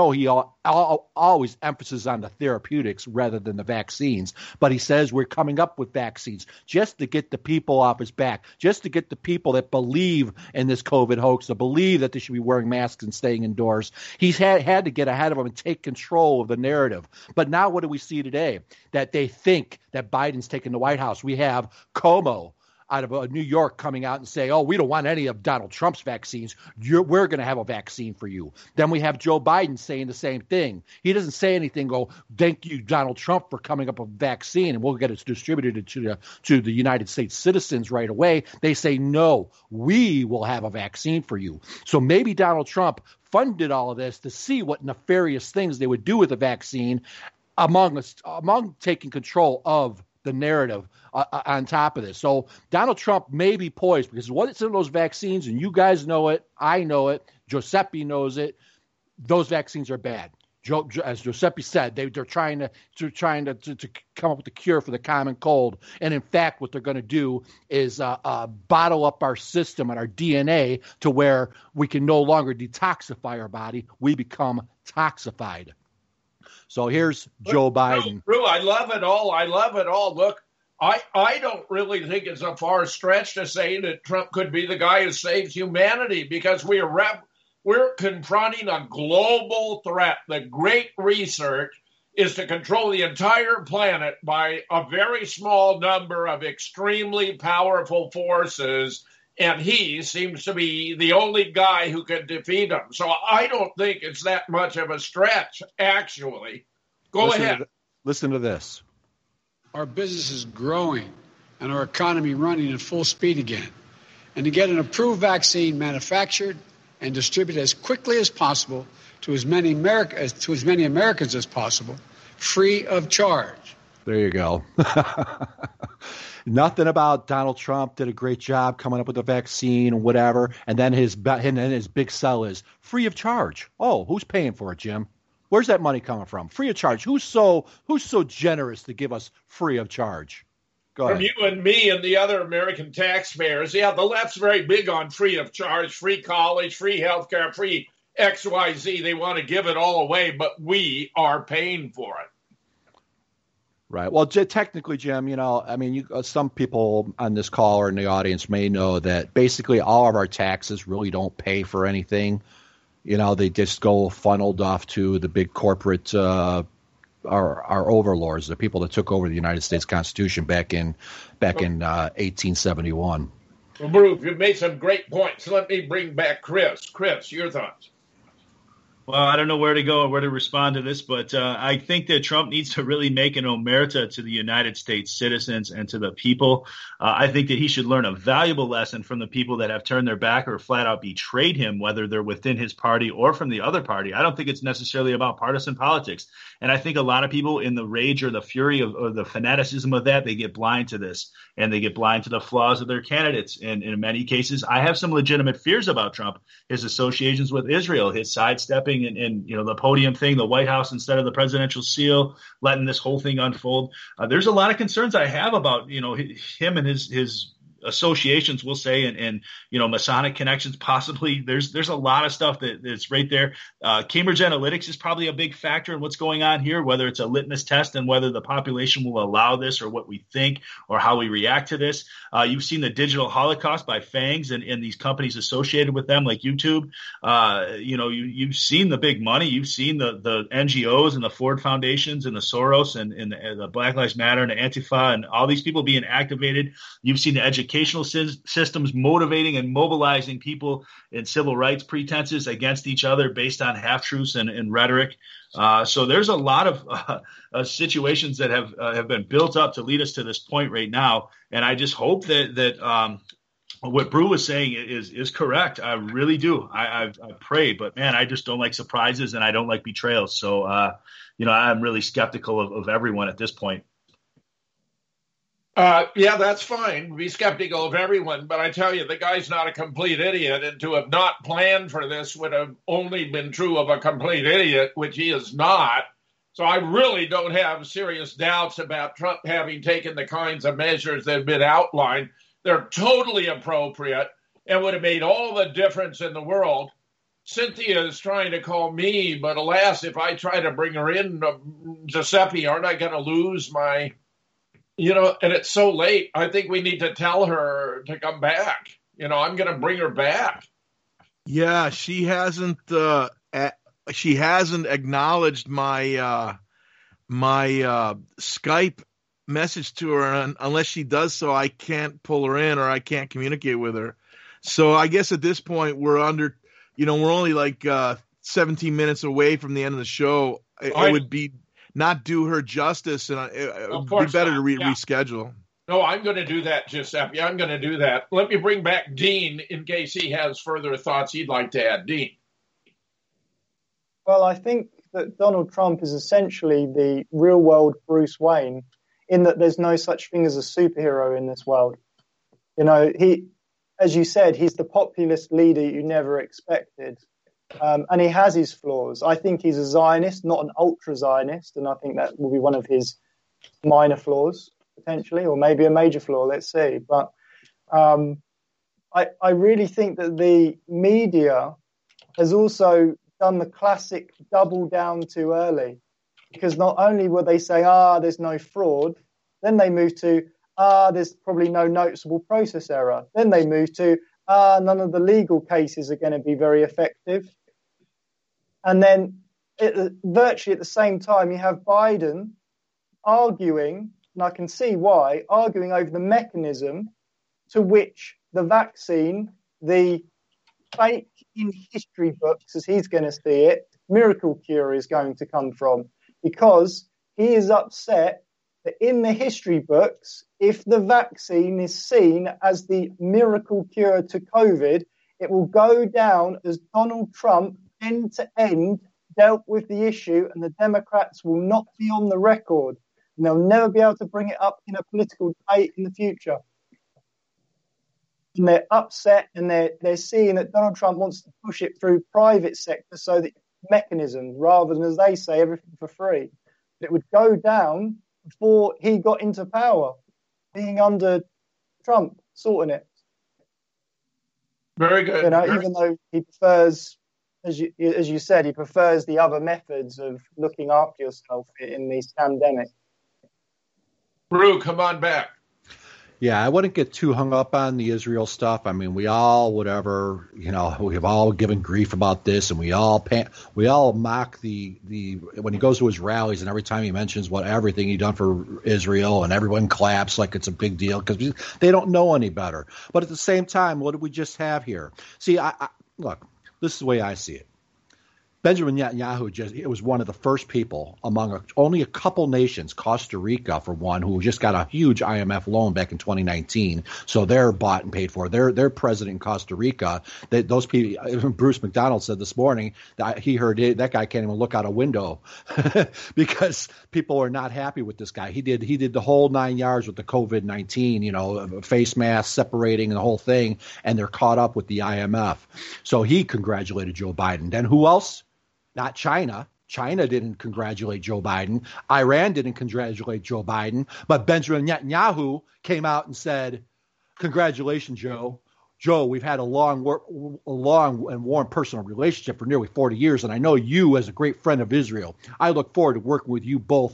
always emphasizes on the therapeutics rather than the vaccines. But he says we're coming up with vaccines just to get the people off his back, just to get the people that believe in this COVID hoax, to believe that they should be wearing masks and staying indoors. He's had to get ahead of them and take control of the narrative. But now what do we see today? That they think that Biden's taking the White House. We have Cuomo out of New York coming out and say, we don't want any of Donald Trump's vaccines. We're going to have a vaccine for you. Then we have Joe Biden saying the same thing. He doesn't say anything, thank you, Donald Trump, for coming up with a vaccine, and we'll get it distributed to the United States citizens right away. They say, no, we will have a vaccine for you. So maybe Donald Trump funded all of this to see what nefarious things they would do with the vaccine among taking control of the narrative on top of this. So Donald Trump may be poised because what's in those vaccines, and you guys know it, I know it, Giuseppe knows it, those vaccines are bad. As Giuseppe said, they're trying to come up with a cure for the common cold. And in fact, what they're going to do is bottle up our system and our DNA to where we can no longer detoxify our body. We become toxified. So here's Joe Biden. True. I love it all. Look, I don't really think it's a far stretch to say that Trump could be the guy who saves humanity, because we're confronting a global threat. The great research is to control the entire planet by a very small number of extremely powerful forces, and he seems to be the only guy who can defeat them. So I don't think it's that much of a stretch, actually. Go ahead. Listen to this. Our business is growing and our economy running at full speed again. And to get an approved vaccine manufactured and distributed as quickly as possible to as many Americans as possible, free of charge. There you go. Nothing about Donald Trump did a great job coming up with the vaccine or whatever, and then his big sell is free of charge. Oh, who's paying for it, Jim? Where's that money coming from? Free of charge. Who's so generous to give us free of charge? Go ahead. From you and me and the other American taxpayers. Yeah, the left's very big on free of charge, free college, free healthcare, free XYZ. They want to give it all away, but we are paying for it. Right. Well, technically, Jim, some people on this call or in the audience may know that basically all of our taxes really don't pay for anything. They just go funneled off to the big corporate, our overlords, the people that took over the United States Constitution back in 1871. Well, Bruce, you've made some great points. Let me bring back Chris. Chris, your thoughts? Well, I don't know where to go or where to respond to this, but I think that Trump needs to really make an omerta to the United States citizens and to the people. I think that he should learn a valuable lesson from the people that have turned their back or flat out betrayed him, whether they're within his party or from the other party. I don't think it's necessarily about partisan politics. And I think a lot of people in the rage or the fury or the fanaticism of that, they get blind to this and they get blind to the flaws of their candidates. And in many cases, I have some legitimate fears about Trump, his associations with Israel, his sidestepping and the podium thing, the White House instead of the presidential seal, letting this whole thing unfold. There's a lot of concerns I have about, him and his associations, we'll say, and Masonic connections, possibly. There's a lot of stuff that's right there. Cambridge Analytics is probably a big factor in what's going on here, whether it's a litmus test and whether the population will allow this or what we think or how we react to this. You've seen the digital holocaust by FANGs and these companies associated with them like YouTube. You've seen the big money. You've seen the NGOs and the Ford Foundations and the Soros and the Black Lives Matter and the Antifa and all these people being activated. You've seen the educational systems motivating and mobilizing people in civil rights pretenses against each other based on half-truths and rhetoric. So there's a lot of situations that have been built up to lead us to this point right now. And I just hope that what Brew was saying is correct. I really do. I pray, but man, I just don't like surprises and I don't like betrayals. So, I'm really skeptical of everyone at this point. Yeah, that's fine. Be skeptical of everyone. But I tell you, the guy's not a complete idiot. And to have not planned for this would have only been true of a complete idiot, which he is not. So I really don't have serious doubts about Trump having taken the kinds of measures that have been outlined. They're totally appropriate and would have made all the difference in the world. Cynthia is trying to call me, but alas, if I try to bring her in, Giuseppe, aren't I going to lose my, and it's so late. I think we need to tell her to come back. I'm going to bring her back. Yeah, she hasn't acknowledged my Skype message to her, unless she does so, I can't pull her in or I can't communicate with her. So I guess at this point we're only like 17 minutes away from the end of the show. It would be not do her justice, and it would be better to reschedule. No, I'm going to do that, Giuseppe. I'm going to do that. Let me bring back Dean in case he has further thoughts he'd like to add. Dean. Well, I think that Donald Trump is essentially the real-world Bruce Wayne, in that there's no such thing as a superhero in this world. He, as you said, he's the populist leader you never expected. And he has his flaws. I think he's a Zionist, not an ultra-Zionist, and I think that will be one of his minor flaws, potentially, or maybe a major flaw, let's see. But I really think that the media has also done the classic double down too early, because not only will they say, there's no fraud, then they move to, there's probably no noticeable process error. Then they move to, none of the legal cases are going to be very effective. And then virtually at the same time, you have Biden arguing, and I can see why, arguing over the mechanism to which the vaccine, the fake in history books, as he's going to see it, miracle cure is going to come from, because he is upset that in the history books, if the vaccine is seen as the miracle cure to COVID, it will go down as Donald Trump end to end dealt with the issue, and the Democrats will not be on the record, and they'll never be able to bring it up in a political debate in the future. And they're upset, and they're seeing that Donald Trump wants to push it through private sector, so that mechanisms, rather than, as they say, everything for free. It would go down before he got into power, being under Trump, sorting it. Very good. Even though he prefers, as you said, he prefers the other methods of looking after yourself in these pandemics. Brew, come on back. Yeah, I wouldn't get too hung up on the Israel stuff. I mean, we all, we've all given grief about this, and we all mock the when he goes to his rallies, and every time he mentions everything he done for Israel, and everyone claps like it's a big deal because they don't know any better. But at the same time, what did we just have here? See, look, this is the way I see it. Benjamin Netanyahu was one of the first people among only a couple nations, Costa Rica for one, who just got a huge IMF loan back in 2019. So they're bought and paid for. Their president in Costa Rica, those people, Bruce McDonald said this morning that he heard that guy can't even look out a window because people are not happy with this guy. He did the whole 9 yards with the COVID-19, face mask separating and the whole thing, and they're caught up with the IMF. So he congratulated Joe Biden. Then who else? Not China. China didn't congratulate Joe Biden. Iran didn't congratulate Joe Biden. But Benjamin Netanyahu came out and said, "Congratulations, Joe. Joe, we've had a long and warm personal relationship for nearly 40 years, and I know you as a great friend of Israel. I look forward to working with you both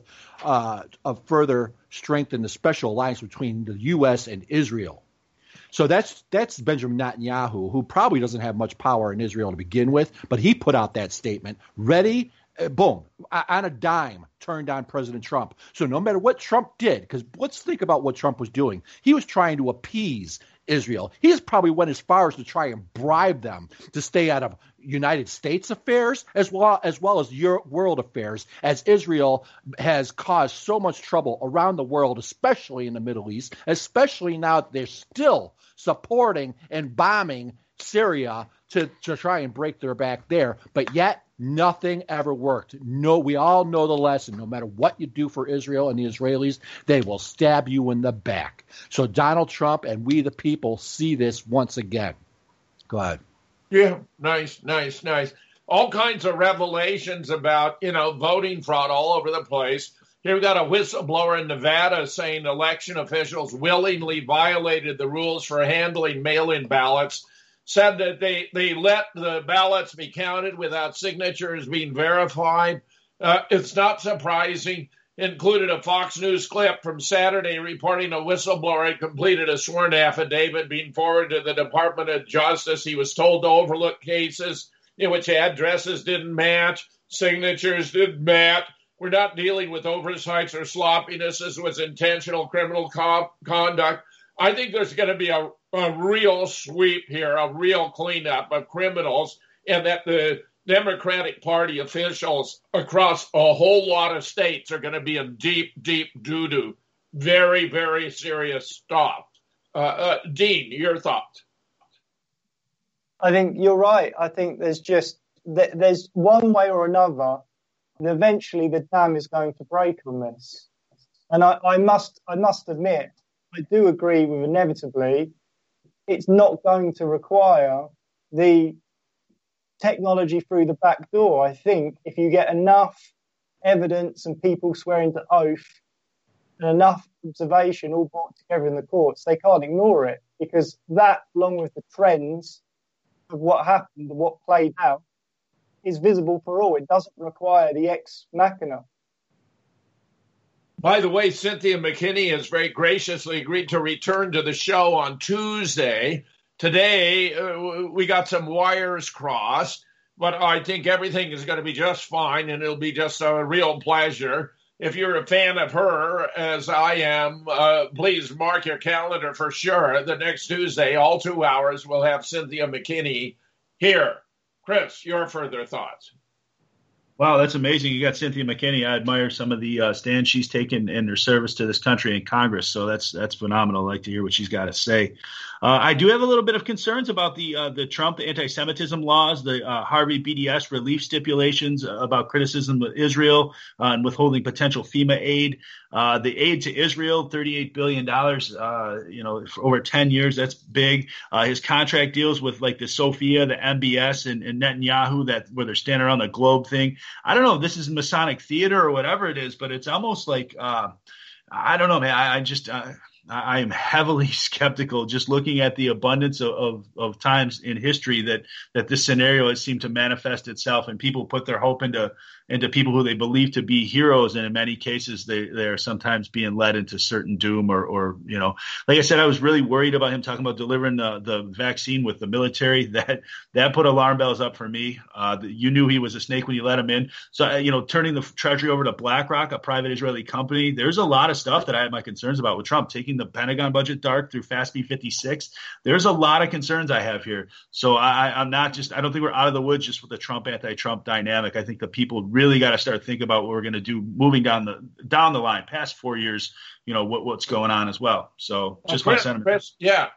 of further strengthen the special alliance between the U.S. and Israel." So that's Benjamin Netanyahu, who probably doesn't have much power in Israel to begin with, but he put out that statement, ready, boom, on a dime, turned on President Trump. So no matter what Trump did, because let's think about what Trump was doing. He was trying to appease Israel. He has probably went as far as to try and bribe them to stay out of United States affairs as well as world affairs, as Israel has caused so much trouble around the world, especially in the Middle East, especially now that they're still supporting and bombing Syria to try and break their back there. But yet nothing ever worked. No, we all know the lesson. No matter what you do for Israel and the Israelis, they will stab you in the back. So Donald Trump and we the people see this once again. Go ahead. Yeah, nice. all kinds of revelations about, voting fraud all over the place. Here we've got a whistleblower in Nevada saying election officials willingly violated the rules for handling mail-in ballots, said that they let the ballots be counted without signatures being verified. It's not surprising. Included a Fox News clip from Saturday reporting a whistleblower had completed a sworn affidavit being forwarded to the Department of Justice. He was told to overlook cases in which addresses didn't match, signatures didn't match. We're not dealing with oversights or sloppiness. This was intentional criminal conduct. I think there's going to be a real sweep here, a real cleanup of criminals, and that the Democratic Party officials across a whole lot of states are going to be in deep, deep doo-doo. Very, very serious stuff. Dean, your thoughts? I think you're right. I think there's one way or another, and eventually the dam is going to break on this. And I must admit, I do agree with inevitably, it's not going to require the technology through the back door. I think if you get enough evidence and people swearing to oath and enough observation all brought together in the courts, they can't ignore it, because that, along with the trends of what happened and what played out, is visible for all. It doesn't require the ex machina. By the way, Cynthia McKinney has very graciously agreed to return to the show on Tuesday. Today, we got some wires crossed, but I think everything is going to be just fine, and it'll be just a real pleasure. If you're a fan of her, as I am, please mark your calendar for sure. The next Tuesday, all 2 hours, we'll have Cynthia McKinney here. Chris, your further thoughts? Wow, that's amazing. You got Cynthia McKinney. I admire some of the stands she's taken in her service to this country and Congress. So that's phenomenal. I like to hear what she's got to say. I do have a little bit of concerns about the Trump anti-Semitism laws, the Harvey BDS relief stipulations about criticism of Israel and withholding potential FEMA aid. The aid to Israel, $38 billion, for over 10 years. That's big. His contract deals with like the Sophia, the MBS, and Netanyahu, where they're standing around the globe thing. I don't know if this is Masonic theater or whatever it is, but it's almost like, I don't know, man. I am heavily skeptical just looking at the abundance of times in history that this scenario has seemed to manifest itself, and people put their hope into people who they believe to be heroes. And in many cases, they are sometimes being led into certain doom or like I said, I was really worried about him talking about delivering the vaccine with the military. That put alarm bells up for me. You knew he was a snake when you let him in. So, turning the treasury over to BlackRock, a private Israeli company, there's a lot of stuff that I have my concerns about with Trump taking the Pentagon budget dark through FASB 56. There's a lot of concerns I have here. So I don't think we're out of the woods just with the Trump anti-Trump dynamic. I think the people really got to start thinking about what we're going to do moving down the line past 4 years, what's going on as well. So just my sentiment. Chris, yeah,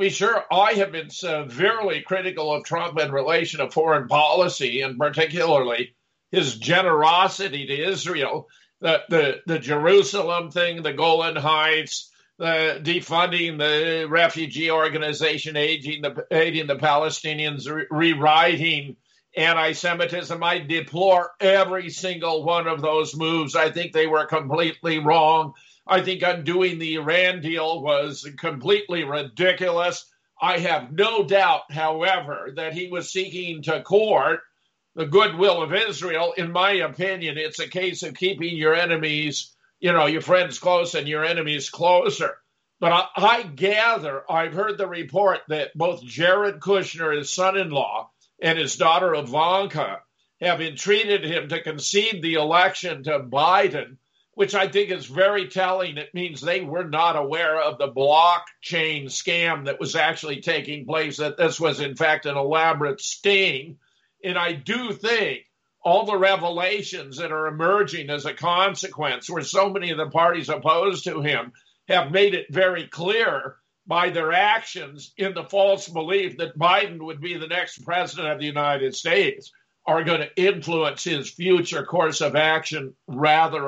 I have been severely critical of Trump in relation to foreign policy, and particularly his generosity to Israel, the Jerusalem thing, the Golan Heights, defunding the refugee organization, aiding the Palestinians, rewriting anti-Semitism. I deplore every single one of those moves. I think they were completely wrong. I think undoing the Iran deal was completely ridiculous. I have no doubt, however, that he was seeking to court the goodwill of Israel. In my opinion, it's a case of keeping your enemies, your friends close and your enemies closer. But I gather, I've heard the report that both Jared Kushner, his son-in-law, and his daughter Ivanka have entreated him to concede the election to Biden, which I think is very telling. It means they were not aware of the blockchain scam that was actually taking place, that this was, in fact, an elaborate sting. And I do think all the revelations that are emerging as a consequence, where so many of the parties opposed to him have made it very clear by their actions in the false belief that Biden would be the next president of the United States, are going to influence his future course of action rather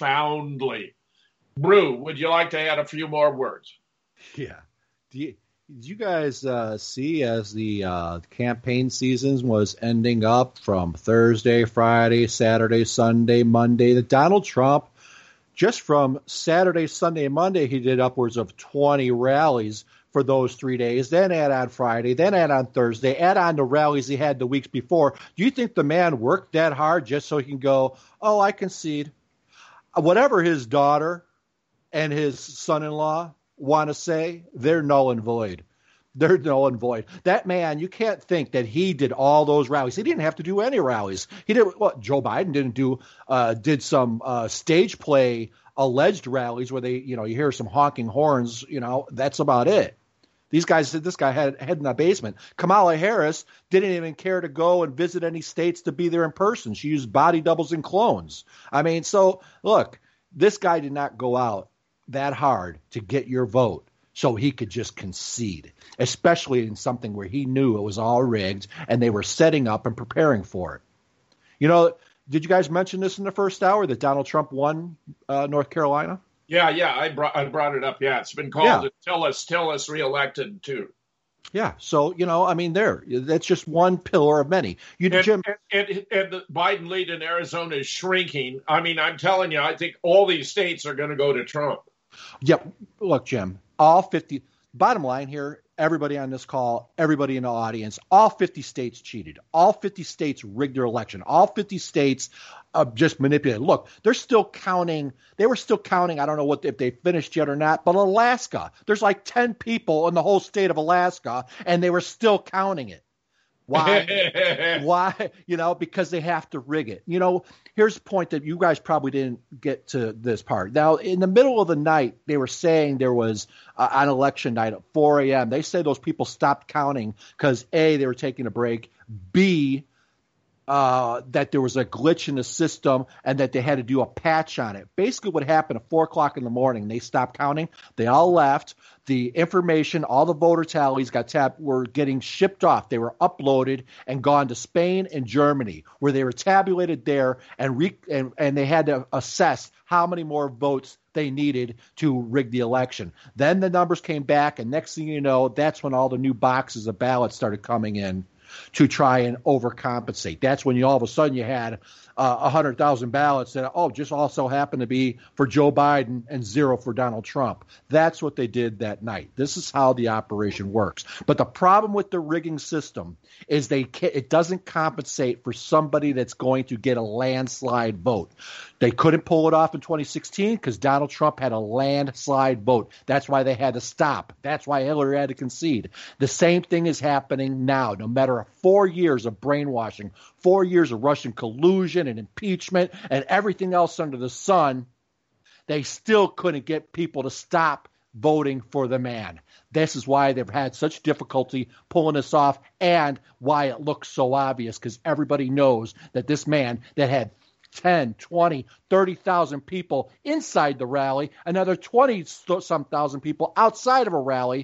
profoundly. Brew, would you like to add a few more words? Yeah. Do Did you guys see as the campaign season was ending up from Thursday, Friday, Saturday, Sunday, Monday, that Donald Trump, just from Saturday, Sunday, and Monday, he did upwards of 20 rallies for those 3 days, then add on Friday, then add on Thursday, add on the rallies he had the weeks before. Do you think the man worked that hard just so he can go, oh, I concede? Whatever his daughter and his son-in-law want to say, they're null and void. They're null and void. That man, you can't think that he did all those rallies. He didn't have to do any rallies. He did what Joe Biden didn't do. Did some stage play alleged rallies where they, you hear some honking horns. That's about it. These guys said this guy had in a basement. Kamala Harris didn't even care to go and visit any states to be there in person. She used body doubles and clones. I mean, so look, this guy did not go out that hard to get your vote so he could just concede, especially in something where he knew it was all rigged and they were setting up and preparing for it. Did you guys mention this in the first hour that Donald Trump won North Carolina? Yeah, I brought it up. Yeah, it's been called Tillis reelected too. Yeah, so that's just one pillar of many. Jim, and the Biden lead in Arizona is shrinking. I mean, I'm telling you, I think all these states are going to go to Trump. Yeah, look, Jim, all 50. Bottom line here, everybody on this call, everybody in the audience, all 50 states cheated. All 50 states rigged their election. All 50 states just manipulated. Look, they're still counting. They were still counting. I don't know if they finished yet or not, but Alaska, there's like 10 people in the whole state of Alaska, and they were still counting it. Why? Why? Because they have to rig it. Here's the point that you guys probably didn't get to this part. Now, in the middle of the night, they were saying there was on election night at 4 a.m. They say those people stopped counting because A, they were taking a break, B, that there was a glitch in the system and that they had to do a patch on it. Basically what happened at 4 o'clock in the morning, they stopped counting. They all left. The information, all the voter tallies were getting shipped off. They were uploaded and gone to Spain and Germany, where they were tabulated there and they had to assess how many more votes they needed to rig the election. Then the numbers came back, and next thing you know, that's when all the new boxes of ballots started coming in to try and overcompensate. That's when all of a sudden you had 100,000 ballots that just also happened to be for Joe Biden and 0 for Donald Trump. That's what they did that night. This is how the operation works. But the problem with the rigging system is it doesn't compensate for somebody that's going to get a landslide vote. They couldn't pull it off in 2016 because Donald Trump had a landslide vote. That's why they had to stop. That's why Hillary had to concede. The same thing is happening now. No matter 4 years of brainwashing, 4 years of Russian collusion and impeachment and everything else under the sun, they still couldn't get people to stop voting for the man. This is why they've had such difficulty pulling this off and why it looks so obvious, because everybody knows that this man that had 10, 20, 30,000 people inside the rally, another 20-some thousand people outside of a rally,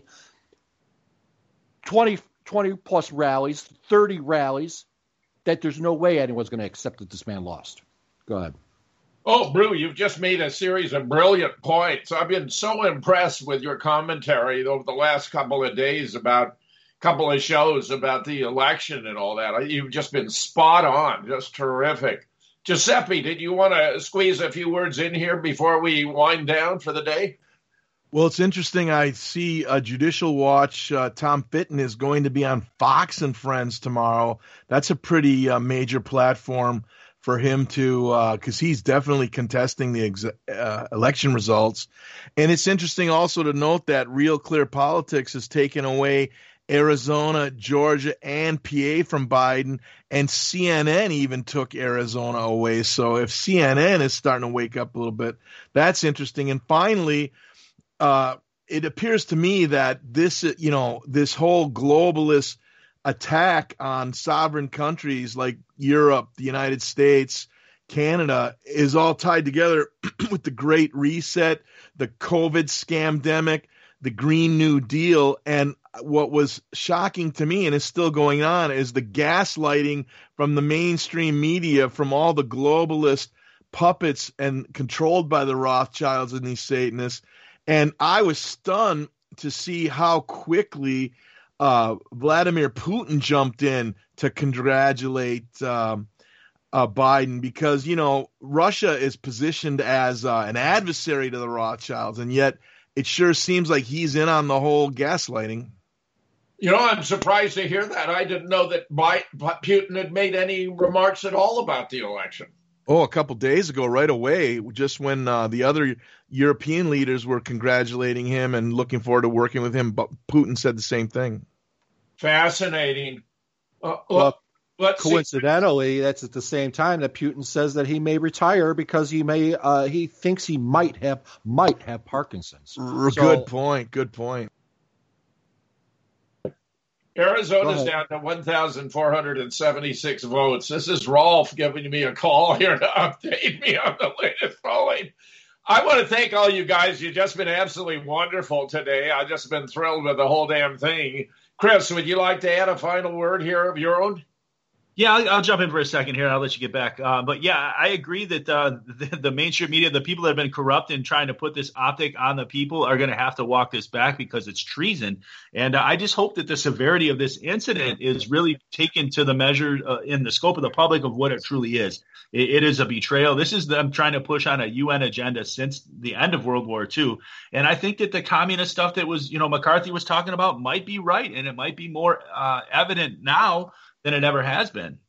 20 plus rallies, 30 rallies, that there's no way anyone's going to accept that this man lost. Go ahead. Oh, Brew, you've just made a series of brilliant points. I've been so impressed with your commentary over the last couple of days about a couple of shows about the election and all that. You've just been spot on, just terrific. Giuseppe, did you want to squeeze a few words in here before we wind down for the day? Well, it's interesting. I see Judicial Watch. Tom Fitton is going to be on Fox and Friends tomorrow. That's a pretty major platform for him to, because he's definitely contesting the election results. And it's interesting also to note that Real Clear Politics has taken away Arizona, Georgia, and PA from Biden, and CNN even took Arizona away. So if CNN is starting to wake up a little bit, that's interesting. And finally, it appears to me that this whole globalist attack on sovereign countries like Europe, the United States, Canada is all tied together with the Great Reset, the COVID scamdemic, the Green New Deal. And what was shocking to me, and is still going on, is the gaslighting from the mainstream media, from all the globalist puppets and controlled by the Rothschilds and these Satanists. And I was stunned to see how quickly Vladimir Putin jumped in to congratulate Biden, because, Russia is positioned as an adversary to the Rothschilds, and yet it sure seems like he's in on the whole gaslighting. I'm surprised to hear that. I didn't know that Putin had made any remarks at all about the election. Oh, a couple days ago, right away, just when the other European leaders were congratulating him and looking forward to working with him, but Putin said the same thing. Fascinating. Coincidentally, that's at the same time that Putin says that he may retire because he thinks he might have Parkinson's. Good point. Arizona's down to 1,476 votes. This is Rolf giving me a call here to update me on the latest polling. I want to thank all you guys. You've just been absolutely wonderful today. I've just been thrilled with the whole damn thing. Chris, would you like to add a final word here of your own? Yeah, I'll jump in for a second here. I'll let you get back. But yeah, I agree that the mainstream media, the people that have been corrupt and trying to put this optic on the people, are going to have to walk this back because it's treason. And I just hope that the severity of this incident is really taken to the measure in the scope of the public of what it truly is. It is a betrayal. This is them trying to push on a UN agenda since the end of World War II. And I think that the communist stuff that was, McCarthy was talking about might be right, and it might be more evident now than it ever has been.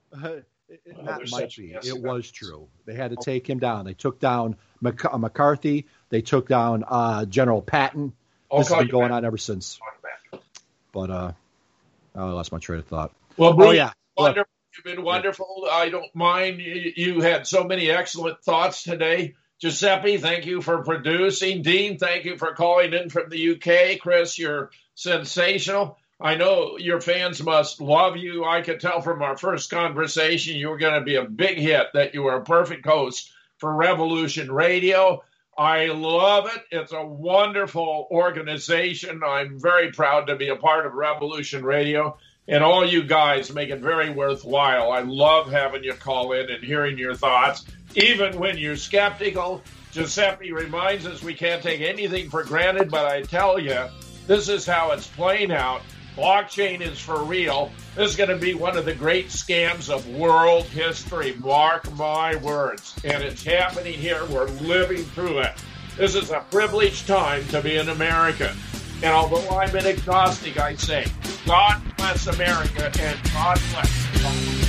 It was true. They had to take him down. They took down McCarthy. They took down General Patton. This has been going on ever since. But I lost my train of thought. Well, Bruce, wonderful. You've been wonderful. I don't mind. You had so many excellent thoughts today. Giuseppe, thank you for producing. Dean, thank you for calling in from the UK. Chris, you're sensational. I know your fans must love you. I could tell from our first conversation you were going to be a big hit, that you were a perfect host for Revolution Radio. I love it. It's a wonderful organization. I'm very proud to be a part of Revolution Radio, and all you guys make it very worthwhile. I love having you call in and hearing your thoughts, even when you're skeptical. Giuseppe reminds us we can't take anything for granted, but I tell you, this is how it's playing out. Blockchain is for real. This is going to be one of the great scams of world history. Mark my words. And it's happening here. We're living through it. This is a privileged time to be an American. And although I'm an agnostic, I say, God bless America and God bless.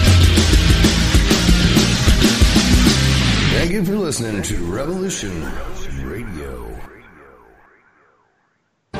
Thank you for listening to Revolution